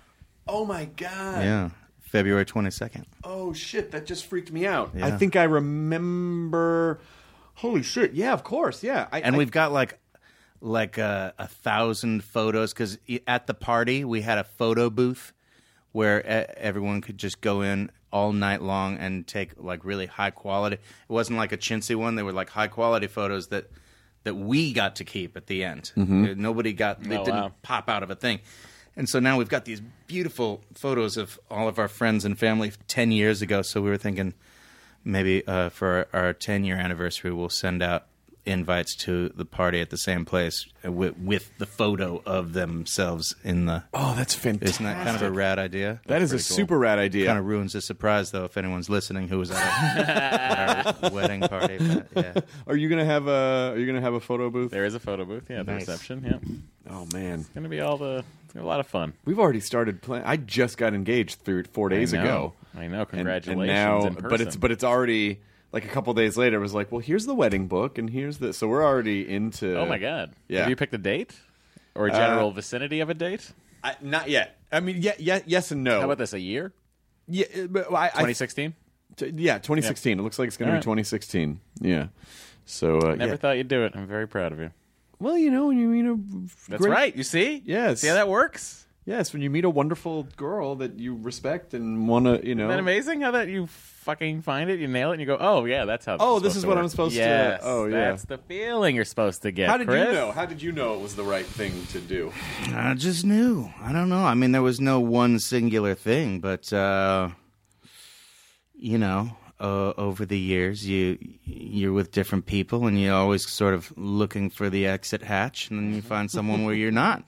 Oh my God. Yeah. February twenty-second. Oh shit, that just freaked me out. Yeah. I think I remember. Holy shit. Yeah, of course. Yeah. I, And I- we've got like like a, a thousand photos because at the party we had a photo booth where e- everyone could just go in all night long and take like really high quality. It wasn't like a chintzy one. They were like high quality photos that that we got to keep at the end. Uh, Nobody got. They Oh, didn't wow. pop out of a thing. And so now we've got these beautiful photos of all of our friends and family ten years ago. So we were thinking maybe uh, for our, our ten-year anniversary, we'll send out invites to the party at the same place with, with the photo of themselves in the... Oh, that's fantastic. Isn't that kind of a rad idea? That is a super rad idea. Kind of ruins the surprise, though, if anyone's listening who was at our, at our wedding party. But, yeah. Are you gonna have a? Are you gonna have a photo booth? There is a photo booth. Yeah, the Nice. reception. Yeah, Oh man, it's gonna be all the. It's gonna be a lot of fun. we've already started playing. I just got engaged three, four days I know. ago. I know. And- Congratulations. And, now, in person. but it's but it's already like a couple days later. It was like, well, here's the wedding book, and here's the. So we're already into. Oh my God. Yeah. Have you picked a date or a general vicinity of a date? I, not yet. I mean, yeah, yeah, yes and no. How about this? A year? Yeah, but I, I, twenty sixteen. t- yeah, twenty sixteen. It looks like it's going to All be right. twenty sixteen. Yeah. So uh, Never yeah. thought you'd do it. I'm very proud of you. Well, you know, when you meet a That's great- right. You see? Yes. See how that works? Yes, when you meet a wonderful girl that you respect and want to, you know. Isn't that amazing how that you fucking find it, you nail it, and you go, oh, yeah, that's how Oh, it's this supposed is to what work. I'm supposed to- yes, oh, yeah. That's the feeling you're supposed to get, How did Chris. you know? How did you know it was the right thing to do? I just knew. I don't know. I mean, there was no one singular thing, but, uh, you know, uh, over the years, you you're with different people, and you're always sort of looking for the exit hatch, and then you find someone where you're not.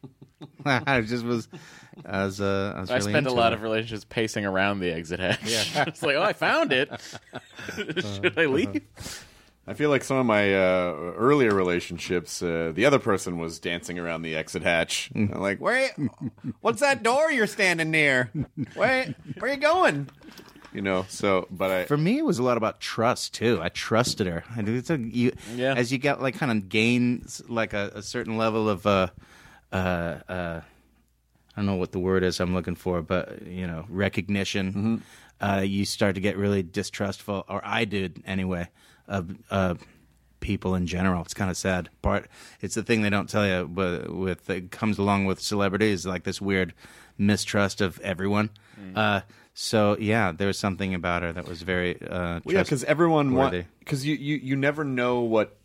I just was, I was, uh, I was I really spent a into lot it. of relationships pacing around the exit hatch. Yeah. It's like, oh, I found it. Should I leave? I feel like some of my uh, earlier relationships, uh, the other person was dancing around the exit hatch. I'm like, where? What's that door you're standing near? Where? Where are you going? You know. So, but I. For me, it was a lot about trust too. I trusted her. I do. It's a, you, Yeah. As you get like kind of gain like a, a certain level of, uh, uh, uh, I don't know what the word is I'm looking for, but you know, recognition. Mm-hmm. Uh, you start to get really distrustful, or I did anyway, of uh, people in general. It's kind of sad. Part it's the thing they don't tell you, but with it comes along with celebrities, like this weird mistrust of everyone. Mm. Uh, so yeah, there was something about her that was very uh, well, yeah, because everyone trustworthy. wants because you, you you never know what.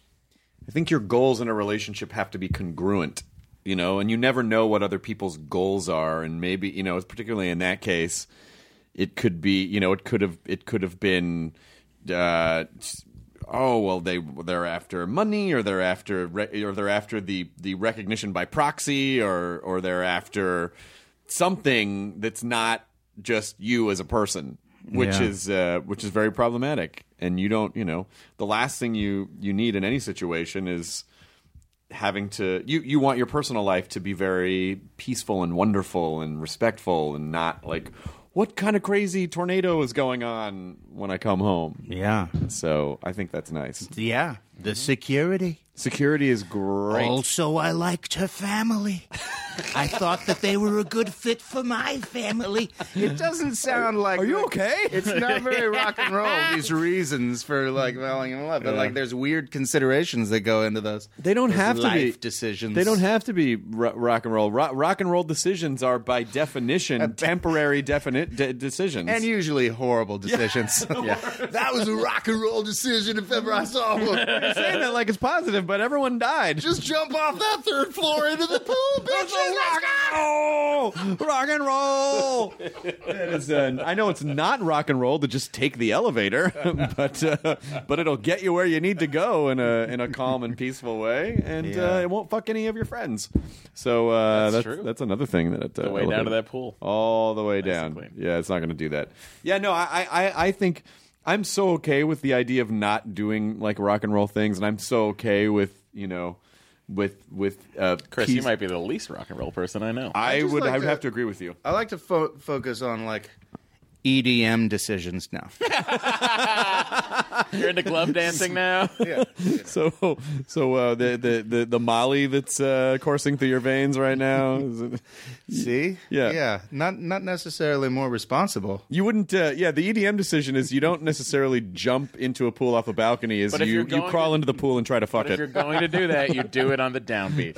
I think your goals in a relationship have to be congruent, you know, and you never know what other people's goals are, and maybe you know, particularly in that case, it could be you know, it could have it could have been. Uh, oh well, they they're after money, or they're after re- or they're after the, the recognition by proxy, or or they're after something that's not just you as a person, which Yeah. is uh, which is very problematic. And you don't, you know, the last thing you, you need in any situation is having to you you want your personal life to be very peaceful and wonderful and respectful, and not like, what kind of crazy tornado is going on when I come home? Yeah. So I think that's nice. Yeah. The security. Security is great. Also, I liked her family. I thought that they were a good fit for my family. It doesn't sound like... Are you okay? It's not very rock and roll, these reasons for, like, falling in love. But, Yeah. like, there's weird considerations that go into those They don't those have to be life decisions. They don't have to be ro- rock and roll. Ro- rock and roll decisions are, by definition, temporary definite de- decisions. And usually horrible decisions. Yeah. That was a rock and roll decision if ever I saw one. You're saying that like it's positive, but everyone died. Just jump off that third floor into the pool, bitches. rock and roll, rock and roll. That is, uh, I know it's not rock and roll to just take the elevator, but uh, but it'll get you where you need to go in a in a calm and peaceful way, and Yeah. uh, it won't fuck any of your friends. So uh, That's that's true. that's another thing that uh, The way down to elevator- that pool. all the way Nice down. and clean. Yeah, it's not going to do that. Yeah, no, I, I, I think I'm so okay with the idea of not doing like rock and roll things, and I'm so okay with you know, with with uh, Chris, peace. you might be the least rock and roll person I know. I, I just would. like I would to- have to agree with you. I like to fo- focus on, like, E D M decisions now. You're into glove dancing now? Yeah. So, so uh, the, the the the Molly that's uh, coursing through your veins right now. Is it, See? Yeah. Yeah. Not not necessarily more responsible. you wouldn't. Uh, yeah, the E D M decision is you don't necessarily jump into a pool off a balcony. Is But if you you're you going crawl to- into the pool and try to fuck But if you're it. going to do that, you do it on the downbeat.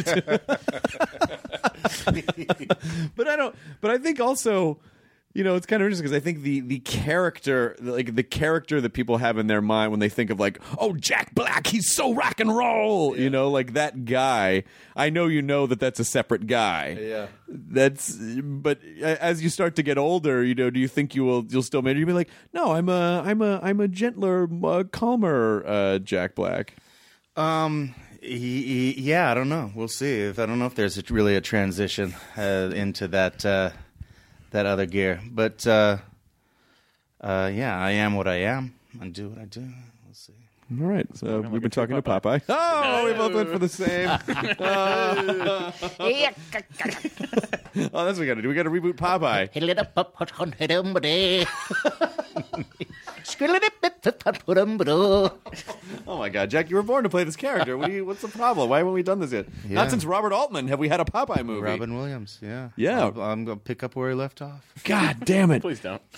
But I don't. But I think also, you know, it's kind of interesting because I think the the character, like the character that people have in their mind when they think of like, oh, Jack Black, he's so rock and roll, you know, like that guy. I know you know that that's a separate guy. Yeah. That's. But as you start to get older, you know, do you think you will you'll still maybe you'll be like, no, I'm a I'm a I'm a gentler, uh, calmer uh, Jack Black. Um. He, he, yeah, I don't know. We'll see. If I don't know if there's a, really a transition uh, into that uh, that other gear, but uh, uh, yeah, I am what I am. I do what I do. We'll see. All right, so we've been talking to Popeye. Oh, we both went for the same. oh, oh, that's what we got to do. We got to reboot Popeye. Oh my God, Jack, you were born to play this character. What do you, what's the problem? Why haven't we done this yet? Yeah. Not since Robert Altman have we had a Popeye movie. Robin Williams. Yeah. Yeah. I'll- I'm gonna pick up where he left off. God damn it! Please don't.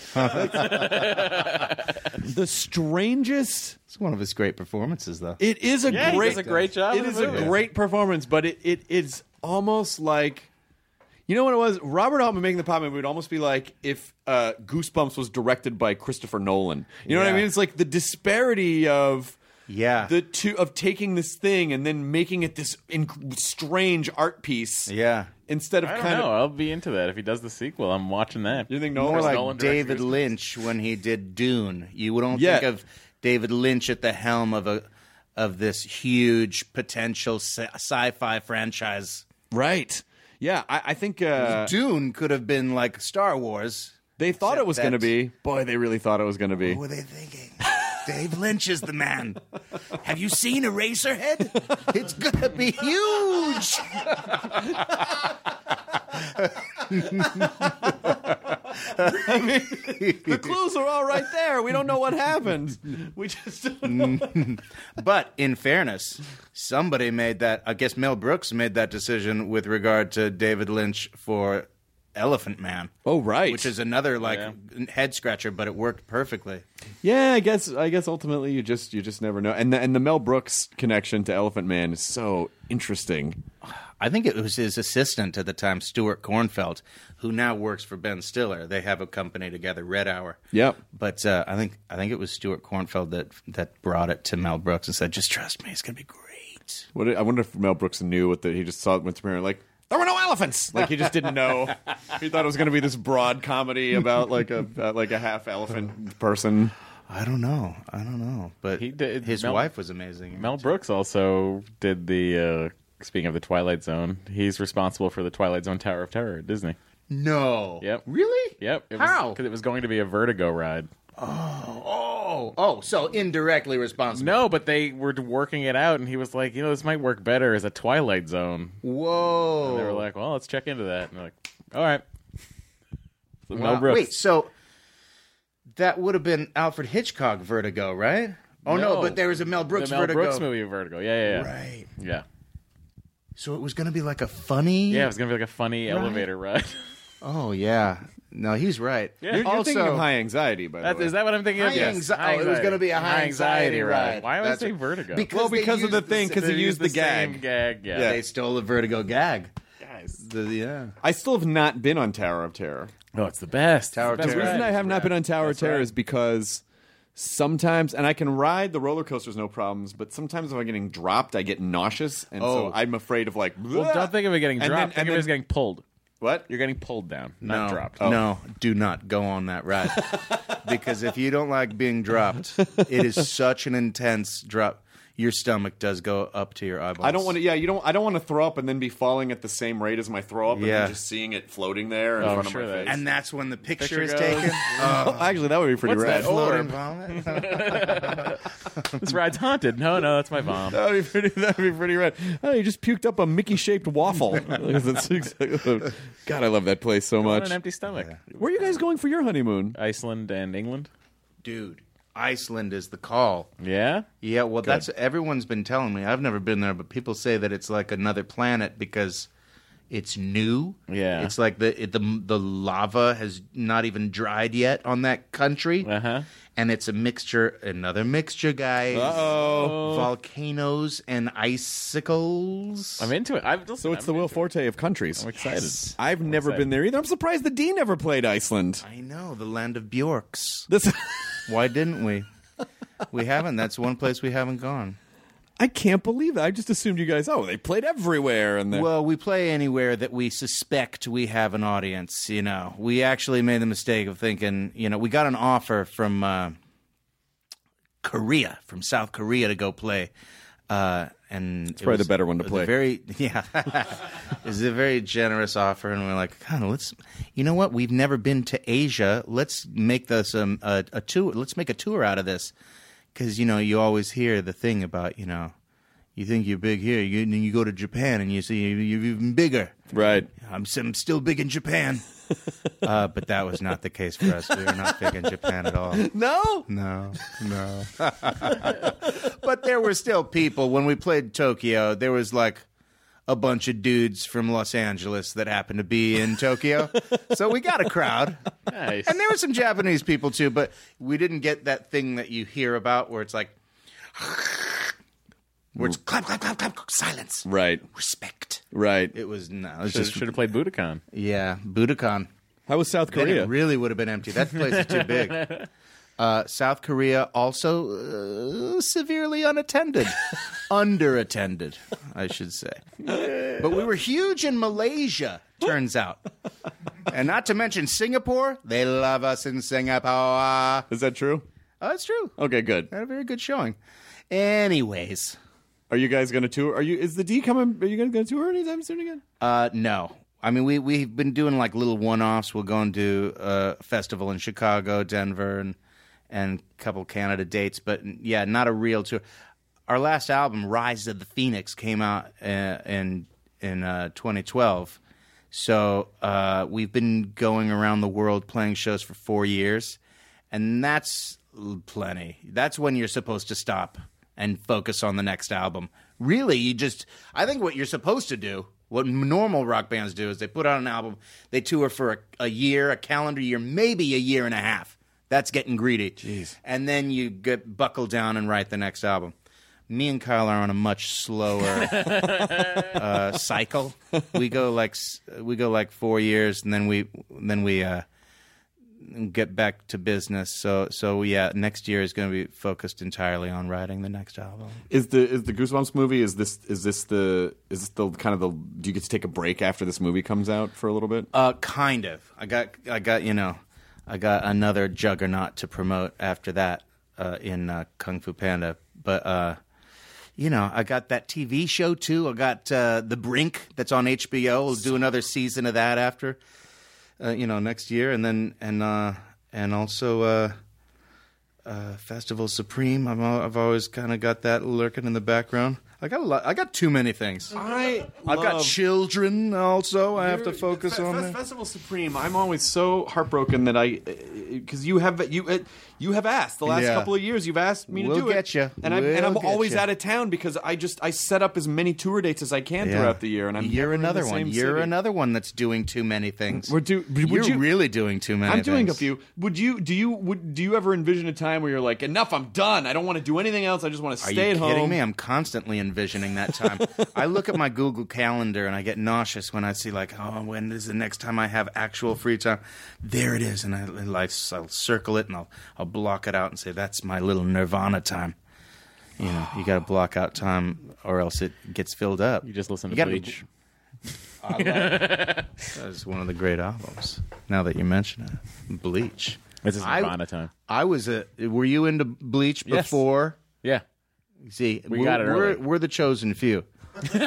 The strangest. It's one of his great performances, though. It is a Yeah, he great. does a great job It in is the a movie. great performance, but it, it it's almost like. You know what it was? Robert Altman making the Popeye movie would almost be like if uh, Goosebumps was directed by Christopher Nolan. You know what I Yeah. mean? It's like the disparity of Yeah. the two of taking this thing and then making it this inc- strange art piece. Yeah. Instead of I don't kind know. of I'll be into that if he does the sequel. I'm watching that. You think More Nolan? like Nolan directs David Christmas. Lynch when he did Dune. You don't Yeah. think of David Lynch at the helm of a of this huge potential sci- sci-fi franchise. Right. Yeah, I, I think uh, Dune could have been like Star Wars. they thought it was Except going to that- be. Boy, they really thought it was going to be. What were they thinking? Dave Lynch is the man. Have you seen Eraserhead? It's gonna be huge. I mean, the clues are all right there. We don't know what happened. We just don't know. But in fairness, somebody made that. I guess Mel Brooks made that decision with regard to David Lynch for Elephant Man. Oh, right. Which is another like Yeah. head scratcher, but it worked perfectly. Yeah, I guess. I guess ultimately, you just you just never know. And the, and the Mel Brooks connection to Elephant Man is so interesting. I think it was his assistant at the time, Stuart Kornfeld, who now works for Ben Stiller. They have a company together, Red Hour. Yep. But uh, I think I think it was Stuart Kornfeld that that brought it to Mel Brooks and said, "Just trust me, it's going to be great." What I wonder if Mel Brooks knew what the, he just saw it went to premiere like. There were no elephants. Like he just didn't know. He thought it was going to be this broad comedy about like a uh, like a half elephant person. I don't know. I don't know. But He did- his Mel- wife was amazing. Mel Brooks also did the. Uh, speaking of the Twilight Zone, he's responsible for the Twilight Zone Tower of Terror at Disney. No. Yep. Really? Yep. It How? Because it was going to be a Vertigo ride. Oh, oh, so indirectly responsible. No, but they were working it out, and he was like, you know, this might work better as a Twilight Zone. Whoa. And they were like, well, let's check into that. And they're like, all right. So Wow. Mel Brooks. Wait, so that would have been Alfred Hitchcock Vertigo, right? Oh no, but there was a Mel Brooks the Mel Vertigo. Brooks movie, Vertigo. Yeah, yeah, yeah. Right. Yeah. So it was going to be like a funny. Yeah, it was going to be like a funny Right. elevator ride. Oh yeah. No, he's right. Yeah. You're, you're Also- thinking of High Anxiety, by the That's, way. is that what I'm thinking of? High Yes. anxi- High oh, it was gonna be a high anxiety ride. Why would I That's say what- Vertigo? Because well, they because of the used thing, because They he used the, same gag. gag. Yeah. They stole the Vertigo gag. Guys. The, yeah. I still have not been on Tower of Terror. Oh, it's the best. Tower It's the of best The Terror. reason ride. I have not been on Tower of That's Terror right. is because sometimes, and I can ride the roller coasters no problems, but sometimes if I'm getting dropped, I get nauseous, and Oh. so I'm afraid of like. Well, don't think of it getting And dropped. then- think and of it then- as getting pulled. What? You're getting pulled down, not no, dropped. No, do not go on that ride. Because if you don't like being dropped, it is such an intense drop. Your stomach does go up to your eyeballs. I don't want to. Yeah, you don't. I don't want to throw up and then be falling at the same rate as my throw up, and Yeah. then just seeing it floating there in Oh, I'm front sure of my that- face. And that's when the picture, Picture is goes. taken. Oh, actually, that would be pretty What's rad. that? Oh, Floating Orb. vomit. This ride's haunted. No, no, that's my bomb. That would be pretty. That would be pretty rad. Oh, you just puked up a Mickey-shaped waffle. That's exactly- God, I love that place so On much. an empty stomach. Where are you guys going for your honeymoon? Iceland and England. Dude, Iceland is the call. Yeah. Yeah, well, that's everyone's been telling me. I've never been there, but people say that it's like another planet because it's new. Yeah. It's like the it, the the lava has not even dried yet on that country, Uh huh. and it's a mixture, another mixture, guys. Uh-oh. Volcanoes and icicles. I'm into it. I've, listen, So it's I'm the Will into it. Forte of countries. I'm excited. Yes. I've never excited. been there either. I'm surprised the Dean never played Iceland. I know, the land of Bjorks. This, Why didn't we? We haven't. That's one place we haven't gone. I can't believe that. I just assumed you guys. Oh, they played everywhere, and they're- Well, we play anywhere that we suspect we have an audience, you know. We actually made the mistake of thinking, you know, we got an offer from uh, Korea, from South Korea to go play. Uh, and it's probably the better one to play. Very, yeah. It's a very generous offer, and we're like, God, let's, you know what? We've never been to Asia. Let's make this um, a, a tour. Let's make a tour out of this. Because, you know, you always hear the thing about, you know, you think you're big here, you, and you go to Japan and you see you're even bigger. right. I'm, I'm still big in Japan. uh, but that was not the case for us. We were not big in Japan at all. No. No, no. But there were still people. When we played Tokyo, there was like a bunch of dudes from Los Angeles that happened to be in Tokyo. So we got a crowd. Nice. And there were some Japanese people too, but we didn't get that thing that you hear about where it's like, where it's clap, clap, clap, clap, silence, Right. respect. Right. It was no, it was Should, just should have played Yeah. yeah, Budokan. How was South Then Korea? it really would have been empty. That place is too big. Uh, South Korea also uh, severely unattended. Underattended, I should say. But we were huge in Malaysia, turns out. And not to mention Singapore. They love us in Singapore. Is that true? Oh, it's true. Okay, good. Had a very good showing. Anyways. Are you guys going to tour? Are you? Is the D coming? Are you going to go tour anytime soon again? Uh, no. I mean, we, we've been doing like little one-offs. We'll go and do a festival in Chicago, Denver, and and a couple Canada dates. But, yeah, not a real tour. Our last album, Rise of the Phoenix, came out uh, in in uh, twenty twelve. So uh, we've been going around the world playing shows for four years. And that's plenty. That's when you're supposed to stop and focus on the next album. Really, you just... I think what you're supposed to do... What normal rock bands do is they put out an album, they tour for a, a year, a calendar year, maybe a year and a half. That's getting greedy. Jeez. And then you get buckle down and write the next album. Me and Kyle are on a much slower uh, cycle. We go like we go like four years, and then we then we uh, get back to business. So so yeah, next year is going to be focused entirely on writing the next album. Is the is the Goosebumps movie? Is this is this the is this the kind of the? Do you get to take a break after this movie comes out for a little bit? Uh, kind of. I got I got you know, I got another juggernaut to promote after that uh, in uh, Kung Fu Panda, but. Uh, You know, I got that T V show, too. I got uh, The Brink that's on H B O. We'll do another season of that after, uh, you know, next year. And then, and uh, and also uh, uh, Festival Supreme. I'm, I've always kind of got that lurking in the background. I got a lot, I got too many things. I I've got love- children also. I have to focus Fe- on Fe- that. Festival Supreme. I'm always so heartbroken that I, because you have you uh, you have asked the last Yeah. couple of years. You've asked me We'll to do it, get ya. and I'm and We'll I'm get always ya. out of town because I just I set up as many tour dates as I can Yeah. throughout the year, and I'm You're never in the another one. same You're city. another one that's doing too many things. We're do- would You're you- really doing too many. I'm doing a things. few. Would you? Do you? Would do you ever envision a time where you're like, enough? I'm done. I don't want to do anything else. I just want to Are stay you at home. kidding me? I'm constantly envisioning that time. I look at my Google Calendar and I get nauseous when I see like, oh, when is the next time I have actual free time? There it is, and I, like, I'll circle it and I'll I'll block it out and say that's my little Nirvana time. You know, you got to block out time or else it gets filled up. You just listen to You gotta- Bleach. I love it. That is one of the great albums. Now that you mention it, Bleach. This is I- Nirvana time. I was a. Were you into Bleach Yes. before? Yeah. See, We we're, got it we're, early. we're the chosen few. The few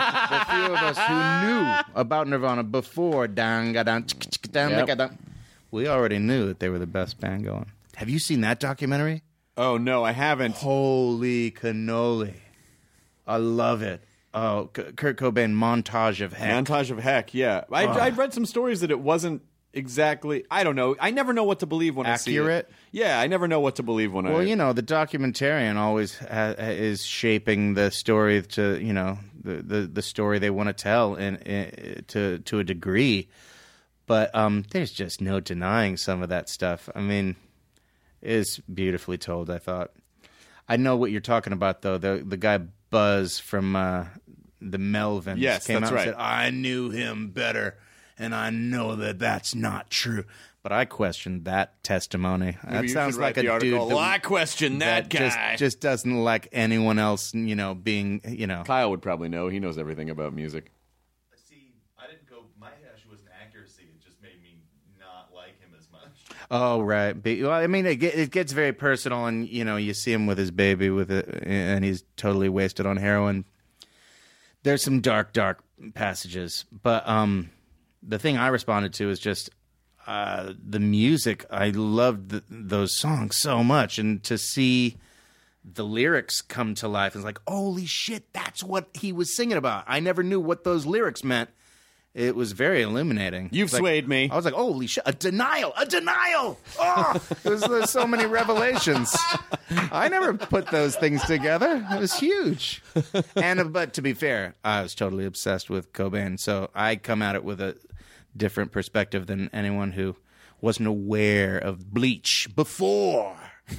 of us who knew about Nirvana before dang, ga, dang, tsk, tsk, dang, Yep. ga, dang. We already knew that they were the best band going. Have you seen that documentary? Oh no, I haven't. Holy cannoli. I love it. Oh, K- Kurt Cobain, Montage of Heck. Montage of Heck. Yeah, I, I've read some stories that it wasn't exactly. I don't know. I never know what to believe when Accurate? I see it. Yeah, I never know what to believe when I. Well, you know, the documentarian always ha- is shaping the story to, you know, the, the, the story they want to tell in, in, to to a degree. But um, there's just no denying some of that stuff. I mean, it's beautifully told, I thought. I know what you're talking about, though. The the guy Buzz from uh, the Melvins Yes, came that's out right. and said, I knew him better, and I know that that's not true. But I questioned that testimony. that you sounds should like write a the dude article, that, "Well, I question that just, guy." just doesn't like anyone else, you know, being, you know. Kyle would probably know. He knows everything about music. See, I didn't go. My issue wasn't accuracy. It just made me not like him as much. Oh, right. But, well, I mean, it, get, it gets very personal, and, you know, you see him with his baby with it, and he's totally wasted on heroin. There's some dark, dark passages. But um, the thing I responded to is just uh, the music. I loved the, those songs so much. And to see the lyrics come to life, it's like, holy shit, that's what he was singing about. I never knew what those lyrics meant. It was very illuminating. You've It's like- swayed me. I was like, holy shit, a denial, a denial. Oh, there's, there's so many revelations. I never put those things together. It was huge. And uh, but to be fair, I was totally obsessed with Cobain, so I come at it with a different perspective than anyone who wasn't aware of Bleach before.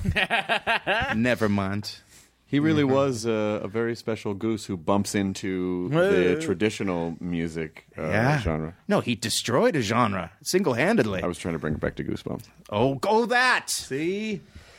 Never mind. He really was a, a very special goose who bumps into the traditional music uh, Yeah. genre. No, he destroyed a genre single-handedly. I was trying to bring it back to Goosebumps. Oh, go that! See?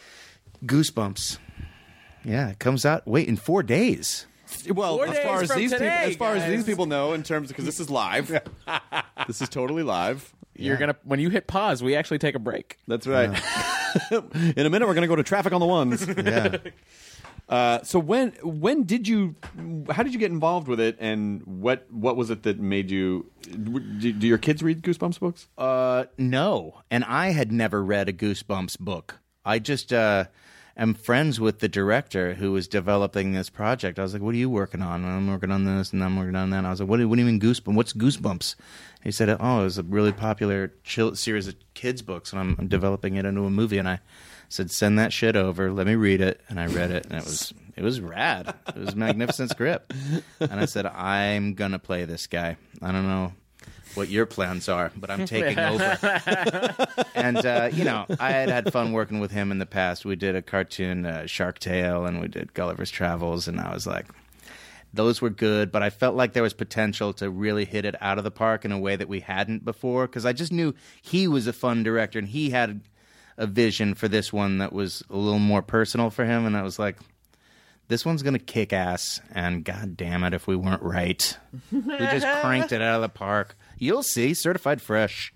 Goosebumps. Yeah, it comes out. Wait, in four days. Well, Four as days far as from these today, people, as far as guys. these people know, in terms because this is live, this is totally live. You're gonna when you hit pause, we actually take a break. That's right. In a minute, we're going to go to Traffic on the Ones. Yeah. Uh, so when when did you? How did you get involved with it, and what what was it that made you? Do, do your kids read Goosebumps books? Uh, no, and I had never read a Goosebumps book. I just uh, am friends with the director who was developing this project. I was like, "What are you working on?" And I'm working on this, and I'm working on that. And I was like, "What do, what do you mean Goosebumps? What's Goosebumps?" He said, "Oh, it was a really popular chill series of kids books, and I'm, I'm developing it into a movie." And I said, "Send that shit over. Let me read it." And I read it, and it was it was rad. It was a magnificent script. And I said, "I'm gonna play this guy. I don't know what your plans are, but I'm taking over." And uh, you know, I had had fun working with him in the past. We did a cartoon, uh, Shark Tale, and we did Gulliver's Travels, and I was like, those were good, but I felt like there was potential to really hit it out of the park in a way that we hadn't before, because I just knew he was a fun director, and he had a vision for this one that was a little more personal for him, and I was like, this one's going to kick ass, and god damn it if we weren't right. We just cranked it out of the park. You'll see, certified fresh.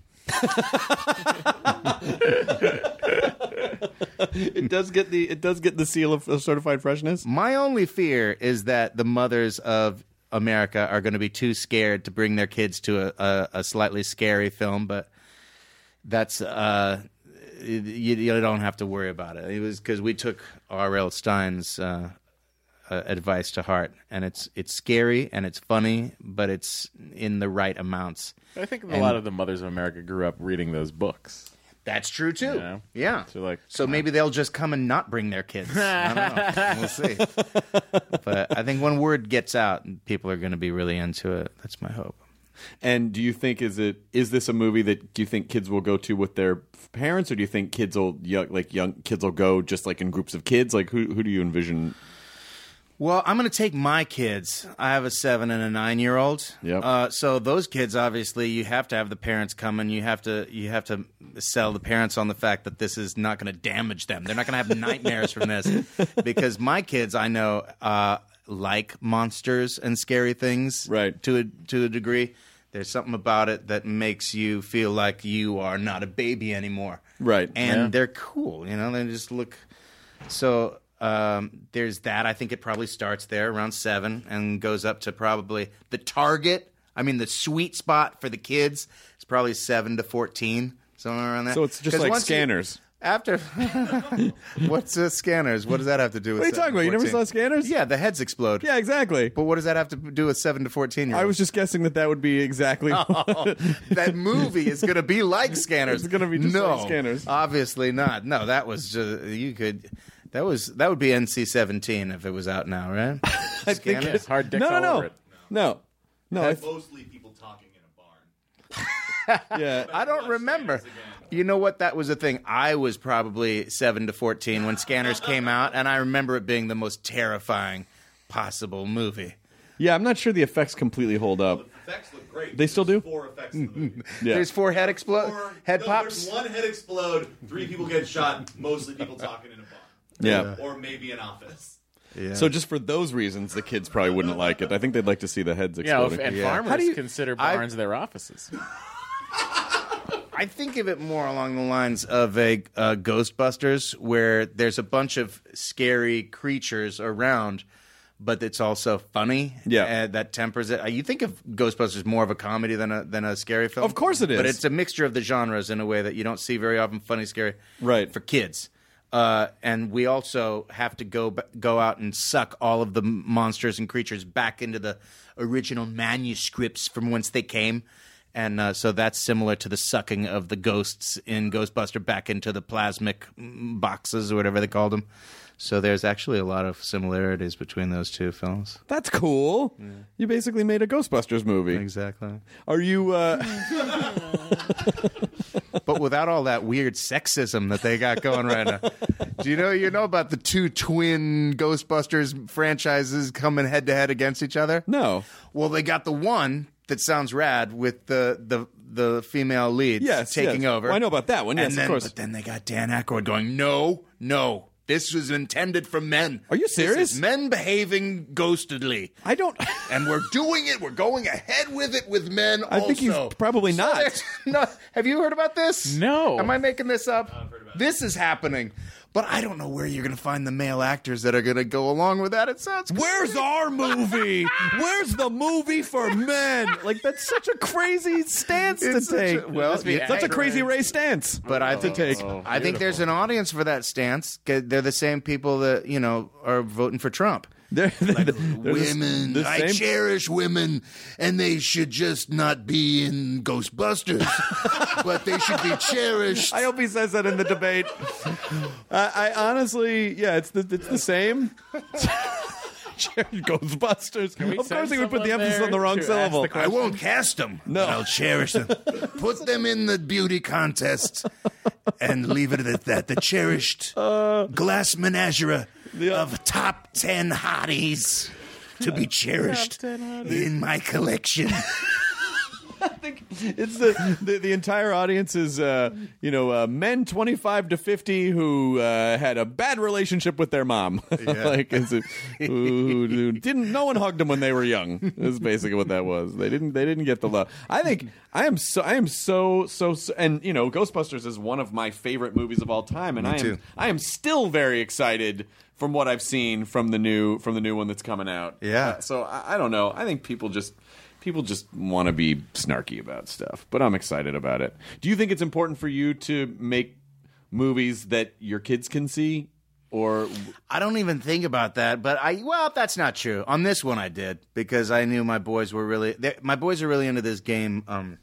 It does get the it does get the seal of, of certified freshness. My only fear is that the mothers of America are going to be too scared to bring their kids to a, a, a slightly scary film, but that's uh, you, you don't have to worry about it. It was because we took R L. Stein's uh, uh, advice to heart, and it's it's scary and it's funny, but it's in the right amounts. I think a And- lot of the mothers of America grew up reading those books. That's true too. You know? Yeah. So like, So maybe they'll just come and not bring their kids. I don't know. We'll see. But I think when word gets out, people are going to be really into it. That's my hope. And do you think is it is this a movie that do you think kids will go to with their parents, or do you think kids will young, like young kids will go just like in groups of kids? Like who who do you envision? Well, I'm going to take my kids. I have a seven and a nine-year-old. Yep. Uh, so those kids, obviously, you have to have the parents come, and you have to you have to sell the parents on the fact that this is not going to damage them. They're not going to have nightmares from this, because my kids, I know, uh, like monsters and scary things, right? To a, to a degree. There's something about it that makes you feel like you are not a baby anymore, right? And Yeah. they're cool, you know. They just look so. Um, there's that. I think it probably starts there around seven and goes up to probably the target. I mean, the sweet spot for the kids is probably seven to fourteen, somewhere around that. So it's just 'Cause like once you- Scanners. after what's uh, Scanners? What does that have to do with? What are you talking about? You never saw Scanners? Yeah, the heads explode. Yeah, exactly. But what does that have to do with seven to fourteen? I was just guessing that that would be exactly. Oh, that movie is going to be like Scanners. It's gonna be just no, like Scanners. Obviously not. No, that was just you could. That was that would be N C seventeen if it was out now, right? I think Scanners? it's hard. No, no, no, no, no. I th- Mostly people talking in a barn. yeah, I don't remember. You know what? That was a thing. I was probably seven to fourteen when Scanners came out, and I remember it being the most terrifying possible movie. yeah. I'm not sure the effects completely hold up. Effects look great. They still do. Four effects in the movie. Yeah. There's four head explode, Four- head no, pops. There's one head explode, three people get shot, mostly people talking in a barn. Yeah. Or maybe an office. Yeah. So just for those reasons, the kids probably wouldn't like it. I think they'd like to see the heads Yeah, exploding. and Yeah. farmers How do you- consider I- barns their offices. I think of it more along the lines of a uh, Ghostbusters, where there's a bunch of scary creatures around, but it's also funny. Yeah. uh, that tempers it. Uh, You think of Ghostbusters more of a comedy than a than a scary film. Of course it is. but it's a mixture of the genres in a way that you don't see very often. Funny, scary, Right. for kids. Uh, and we also have to go b- go out and suck all of the m- monsters and creatures back into the original manuscripts from whence they came. And uh, so that's similar to the sucking of the ghosts in Ghostbuster back into the plasmic mm, boxes or whatever they called them. So there's actually a lot of similarities between those two films. That's cool. You basically made a Ghostbusters movie. Exactly. Are you? Uh... But without all that weird sexism that they got going right now. Do you know you know about the two twin Ghostbusters franchises coming head to head against each other? No. Well, they got the one that sounds rad with the the, the female leads Yes, taking yes. over. Well, I know about that one. Yes, and then, of course. But then they got Dan Aykroyd going, no, no, This was intended for men. Are you serious? This is men behaving ghostedly. I don't. And we're doing it. We're going ahead with it with men. I also. think he's probably So not. there's not. Have you heard about this? No. Am I making this up? This is happening. But I don't know where you're going to find the male actors that are going to go along with that. It sounds crazy. Where's our movie? Where's the movie for men? Like, that's such a crazy stance It's to such take. a- well, Such yeah. a crazy Ray stance. But I think take. I think there's an audience for that stance. 'Cause they're the same people that, you know, are voting for Trump. They're, Like, they're the- women, the I same- cherish women, and they should just not be in Ghostbusters, but they should be cherished. I hope he says that in the debate. I, I honestly, yeah, it's the it's the same. Ghostbusters. we Of course, send he would put the someone emphasis on the there wrong to ask syllable. the I won't cast them. No. I'll cherish them. Put them in the beauty contest and leave it at that. The cherished glass menagerie of top ten hotties to be cherished in my collection. It's the, the the entire audience is uh, you know uh, men twenty-five to fifty who uh, had a bad relationship with their mom. Like is it, who, who didn't no one hugged them when they were young. Is basically what that was. They didn't they didn't get the love. I think I am so I am so so, so and you know Ghostbusters is one of my favorite movies of all time, and Me I am too. I am still very excited from what I've seen from the new from the new one that's coming out. Yeah. Uh, so I, I don't know. I think people just. People just want to be snarky about stuff, but I'm excited about it. Do you think it's important for you to make movies that your kids can see, or I don't even think about that, but I well, that's not true. On this one, I did because I knew my boys were really they- my boys are really into this game, um,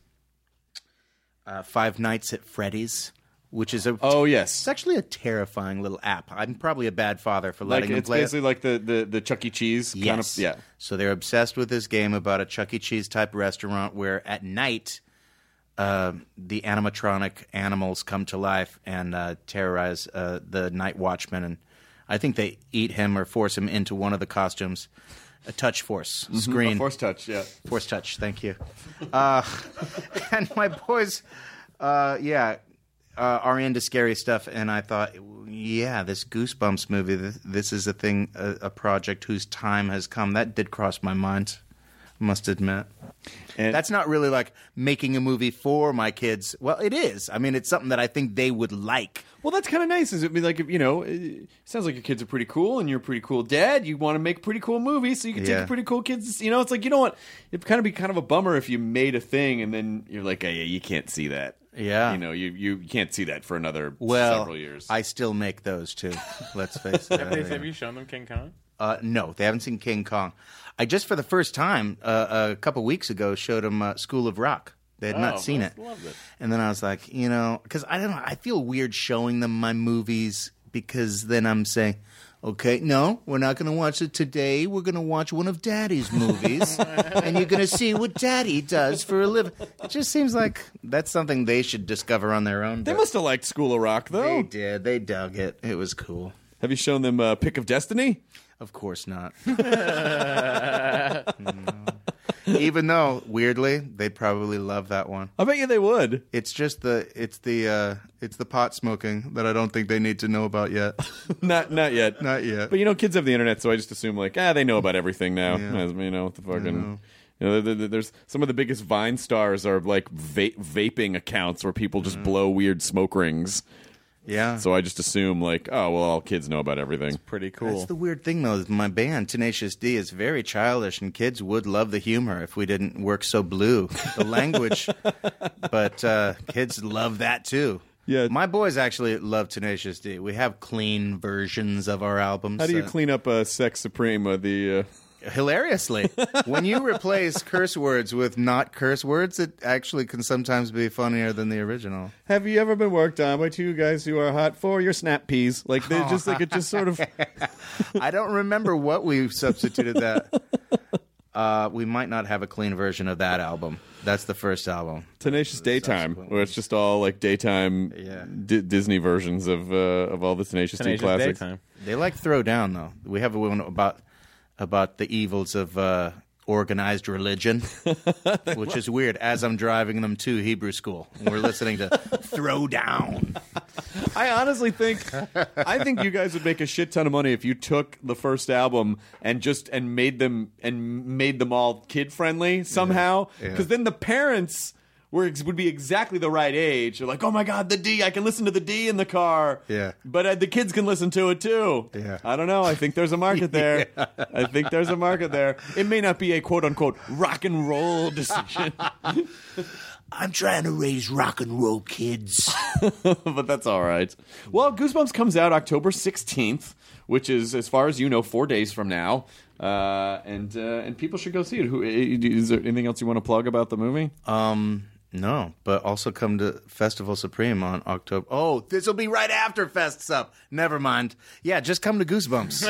uh, Five Nights at Freddy's, which is a oh it's yes, actually a terrifying little app. I'm probably a bad father for letting like them it's play basically it. like the, the, the Chuck E. Cheese kind Yes, of yeah. So they're obsessed with this game about a Chuck E. Cheese type restaurant where at night. Uh, the animatronic animals come to life and uh, terrorize uh, the night watchman, and I think they eat him or force him into one of the costumes. A touch force screen, A force touch, yeah. force touch. Thank you. Uh, and my boys, uh, yeah, uh, are into scary stuff, and I thought, yeah, this Goosebumps movie, this, this is a thing, a, a project whose time has come. That did cross my mind. Must admit. And That's not really like making a movie for my kids. Well, it is. I mean, it's something that I think they would like. well, that's kind of nice. Is it be like if, you know? It sounds like your kids are pretty cool, and you're a pretty cool dad. You want to make pretty cool movies, so you can take Yeah. your pretty cool kids. You know, it's like you know what? It'd kind of be kind of a bummer if you made a thing and then you're like, oh, yeah, you can't see that. Yeah. you know, you you can't see that for another Well, several years. I still make those too. Let's face it. Have, they, have you shown them King Kong? Uh, no, they haven't seen King Kong. I just for the first time uh, a couple weeks ago showed them uh, School of Rock. They had Oh, not seen I it. loved it. And then I was like, you know, because I don't know, I feel weird showing them my movies because then I'm saying, okay, no, we're not going to watch it today. We're going to watch one of Daddy's movies, and you're going to see what Daddy does for a living. It just seems like that's something they should discover on their own. they but must have liked School of Rock, They though. did. They dug it. It was cool. Have you shown them uh, Pick of Destiny? Of course not. No. Even though, weirdly, they'd probably love that one. I bet you they would. It's just the it's the uh, it's the pot smoking that I don't think they need to know about yet. not not yet. Not yet. But you know, kids have the internet, so I just assume like, ah, they know about everything now. Yeah. As, you know, what the fucking. You know, there- there- there's some of the biggest Vine stars are like va- vaping accounts where people just blow weird smoke rings. Yeah. So I just assume like, oh well, all kids know about everything. Pretty cool. That's the weird thing, though. My band, Tenacious D, is very childish, and kids would love the humor if we didn't work so blue. The language. But uh, kids love that, too. Yeah. My boys actually love Tenacious D. We have clean versions of our albums. How do you uh, clean up uh, Sex Supreme? Uh, the uh... Hilariously, when you replace curse words with not curse words, it actually can sometimes be funnier than the original. Have you ever been worked on by two guys who are hot for your snap peas? Like they just like it just sort of. I don't remember what we substituted that. Uh, we might not have a clean version of that album. That's the first album. Tenacious Daytime, where it's just all like daytime Yeah. D- Disney versions of uh, of all the Tenacious, Tenacious D classics. Daytime. They like Throw Down, though. We have a one about about the evils of uh, organized religion, which is weird, as I'm driving them to Hebrew school. And we're listening to Throw Down. I honestly think I think you guys would make a shit ton of money if you took the first album and just and made them and made them all kid friendly somehow. Because Yeah. then the parents were would be exactly the right age. They're like, oh my god, the D! I can listen to the D in the car. Yeah. But uh, the kids can listen to it too. Yeah. I don't know. I think there's a market there. Yeah. I think there's a market there. It may not be a quote unquote rock and roll decision. I'm trying to raise rock and roll kids. But that's all right. Well, Goosebumps comes out October sixteenth, which is, as far as you know, four days from now. Uh, and uh, and people should go see it. Who, is there anything else you want to plug about the movie? Um, no, but also come to Festival Supreme on October. Oh, this will be right after Fest's up. Never mind. Yeah, just come to Goosebumps.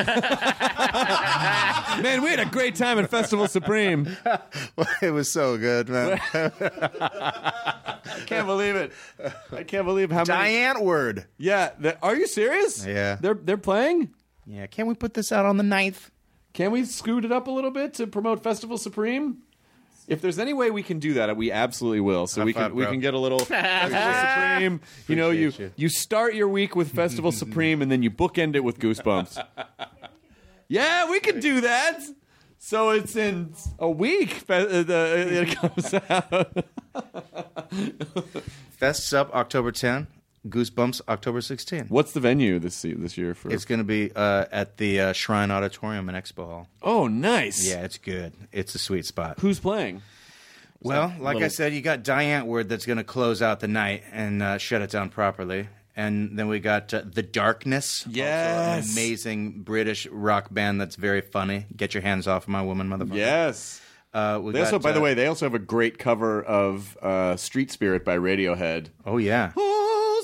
Man, we had a great time at Festival Supreme. It was so good, man. I can't believe it. I can't believe how many. Giant Word. Yeah, the- are you serious? Yeah. They're they're playing? Yeah, can we put this out on the ninth? Can we scoot it up a little bit to promote Festival Supreme? If there's any way we can do that, we absolutely will. So High we five, can we bro. can get a little Festival Supreme. You know, you, Appreciate you. you start your week with Festival Supreme and then you bookend it with Goosebumps. Yeah, we can do that. So it's in a week. fe- uh, the- It comes out. Fest's up October tenth. Goosebumps October sixteenth. What's the venue this this year for? It's going to be uh, at the uh, Shrine Auditorium in Expo Hall. Oh, nice. Yeah, it's good. It's a sweet spot. Who's playing? Well, like I little- said, you got Giant Word that's going to close out the night and uh, shut it down properly. And then we got uh, The Darkness. Yes. Also an amazing British rock band that's very funny. Get your hands off of my woman, motherfucker. Yes. Uh, we They got, also, by the uh, way, they also have a great cover of uh, "Street Spirit" by Radiohead. Oh, yeah. Oh,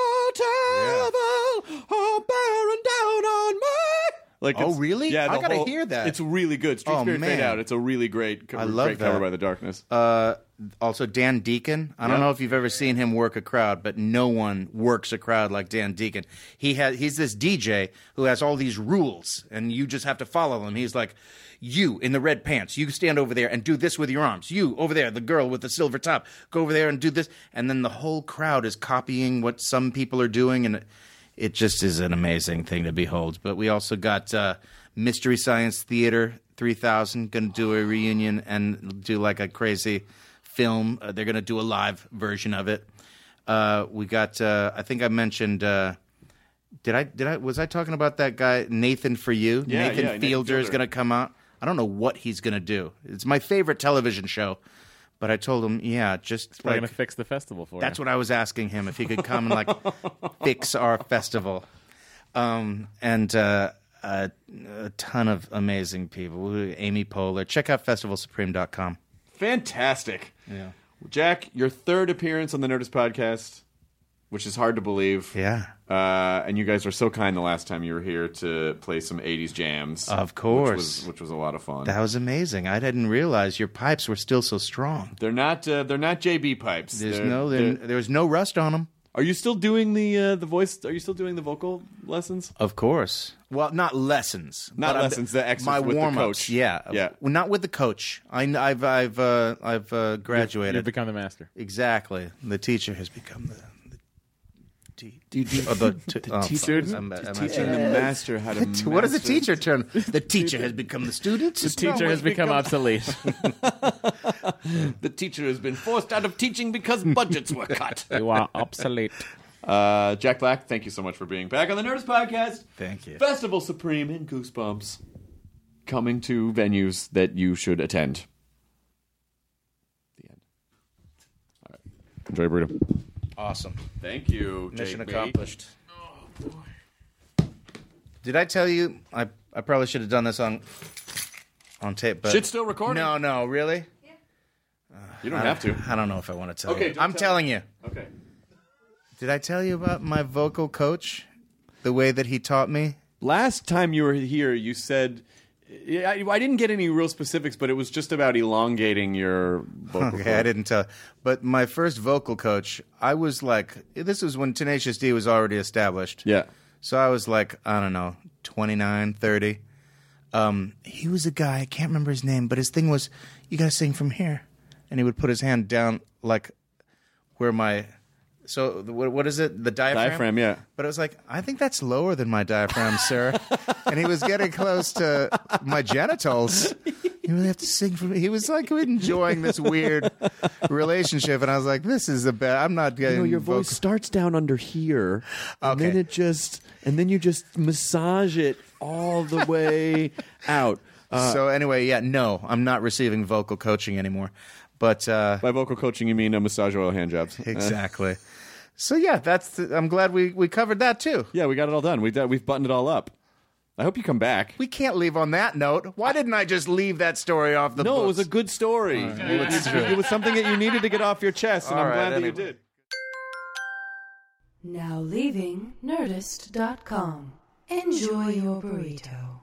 so terrible, oh, bearing down on me. Like, Oh, it's- really? Yeah, I the gotta whole- hear that. It's really good. Street Oh, Spirit Fade man. Out. It's a really great, cover, I love great cover that. by The Darkness. Uh, also, Dan Deacon. I don't Yeah. know if you've ever seen him work a crowd, but no one works a crowd like Dan Deacon. He has he's this D J who has all these rules, and you just have to follow them. He's like, you in the red pants, you stand over there and do this with your arms. You over there, the girl with the silver top, go over there and do this. And then the whole crowd is copying what some people are doing, and it, it just is an amazing thing to behold. But we also got uh, Mystery Science Theater three thousand going to do a reunion and do like a crazy film. Uh, they're going to do a live version of it. Uh, we got. Uh, I think I mentioned. Uh, did I? Did I? Was I talking about that guy Nathan For You? Yeah, Nathan yeah, Nathan Fielder is Fielder. going to come out. I don't know what he's going to do. It's my favorite television show. But I told him, yeah, just We're like gonna fix the festival for that's you. what I was asking him, if he could come and like fix our festival. Um, and uh, a, a ton of amazing people. Amy Poehler. Check out festival supreme dot com. Fantastic. Yeah. Jack, your third appearance on the Nerdist podcast, which is hard to believe. Yeah. Uh, and you guys were so kind the last time you were here to play some eighties jams. Of course. Which was, which was a lot of fun. That was amazing. I didn't realize your pipes were still so strong. They're not. Uh, they're not J B pipes. There's They're- no they're- there, there's no rust on them. Are you still doing the uh, the voice? Are you still doing the vocal lessons? Of course. Well, not lessons. Not but I'm- lessons, the extras my with the warm-ups, coach. Yeah. Yeah. Well, not with the coach. I, have I've uh, I've uh, graduated. You've become the master. Exactly. The teacher has become the. the Do you do oh, the, t- the oh, teacher? fuck. I'm- I'm- I'm- Teaching the master how to. What does the master- teacher turn? The teacher has become the student. The teacher has become obsolete. The teacher has been forced out of teaching because budgets were cut. You are obsolete. Uh, Jack Black, thank you so much for being back on the Nerdist Podcast. Thank you. Festival Supreme and Goosebumps coming to venues that you should attend. The end. All right. Enjoy your burrito. Awesome. Thank you. Mission J B. accomplished. Did I tell you? I I probably should have done this on on tape. But Shit's still recording. No, no, really. You don't have to. I don't know if I want to tell Okay, you. don't I'm tell telling you. Okay. Did I tell you about my vocal coach? The way that he taught me? Last time you were here, you said. Yeah, I, I didn't get any real specifics, but it was just about elongating your vocal Okay, cord. I didn't tell. But my first vocal coach, I was like, this was when Tenacious D was already established. Yeah. So I was like, I don't know, twenty-nine, thirty. Um, he was a guy, I can't remember his name, but his thing was, you got to sing from here. And he would put his hand down like where my, so the, what, what is it? The diaphragm? Diaphragm, yeah. But I was like, I think that's lower than my diaphragm, sir. And he was getting close to my genitals. You really have to sing from, he was like enjoying this weird relationship. And I was like, this is a bad, I'm not getting. You know, your voice vocal. starts down under here. And Okay. then it just, and then you just massage it all the way out. Uh, so anyway, yeah, no, I'm not receiving vocal coaching anymore. But uh, by vocal coaching, you mean uh, massage oil hand jobs. Exactly. So yeah, that's. The, I'm glad we, we covered that too. Yeah, we got it all done. We we've buttoned it all up. I hope you come back. We can't leave on that note. Why didn't I just leave that story off the no, books? it was a good story. Right. It, was, it was something that you needed to get off your chest, and All I'm right, glad that anyway. you did. Now leaving Nerdist dot com. Enjoy your burrito.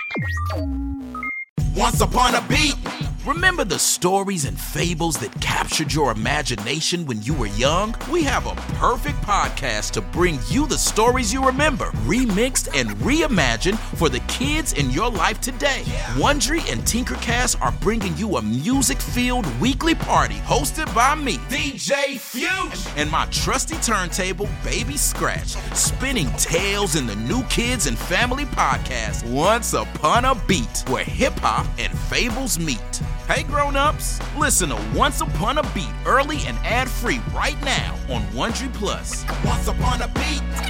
Once upon a beat. Remember the stories and fables that captured your imagination when you were young? We have a perfect podcast to bring you the stories you remember, remixed and reimagined for the kids in your life today. Wondery and Tinkercast are bringing you a music-filled weekly party hosted by me, D J Fuge, and my trusty turntable, Baby Scratch, spinning tales in the New Kids and Family podcast, Once Upon a Beat, where hip-hop and fables meet. Hey grown-ups, listen to Once Upon a Beat early and ad-free right now on Wondery Plus. Once Upon a Beat.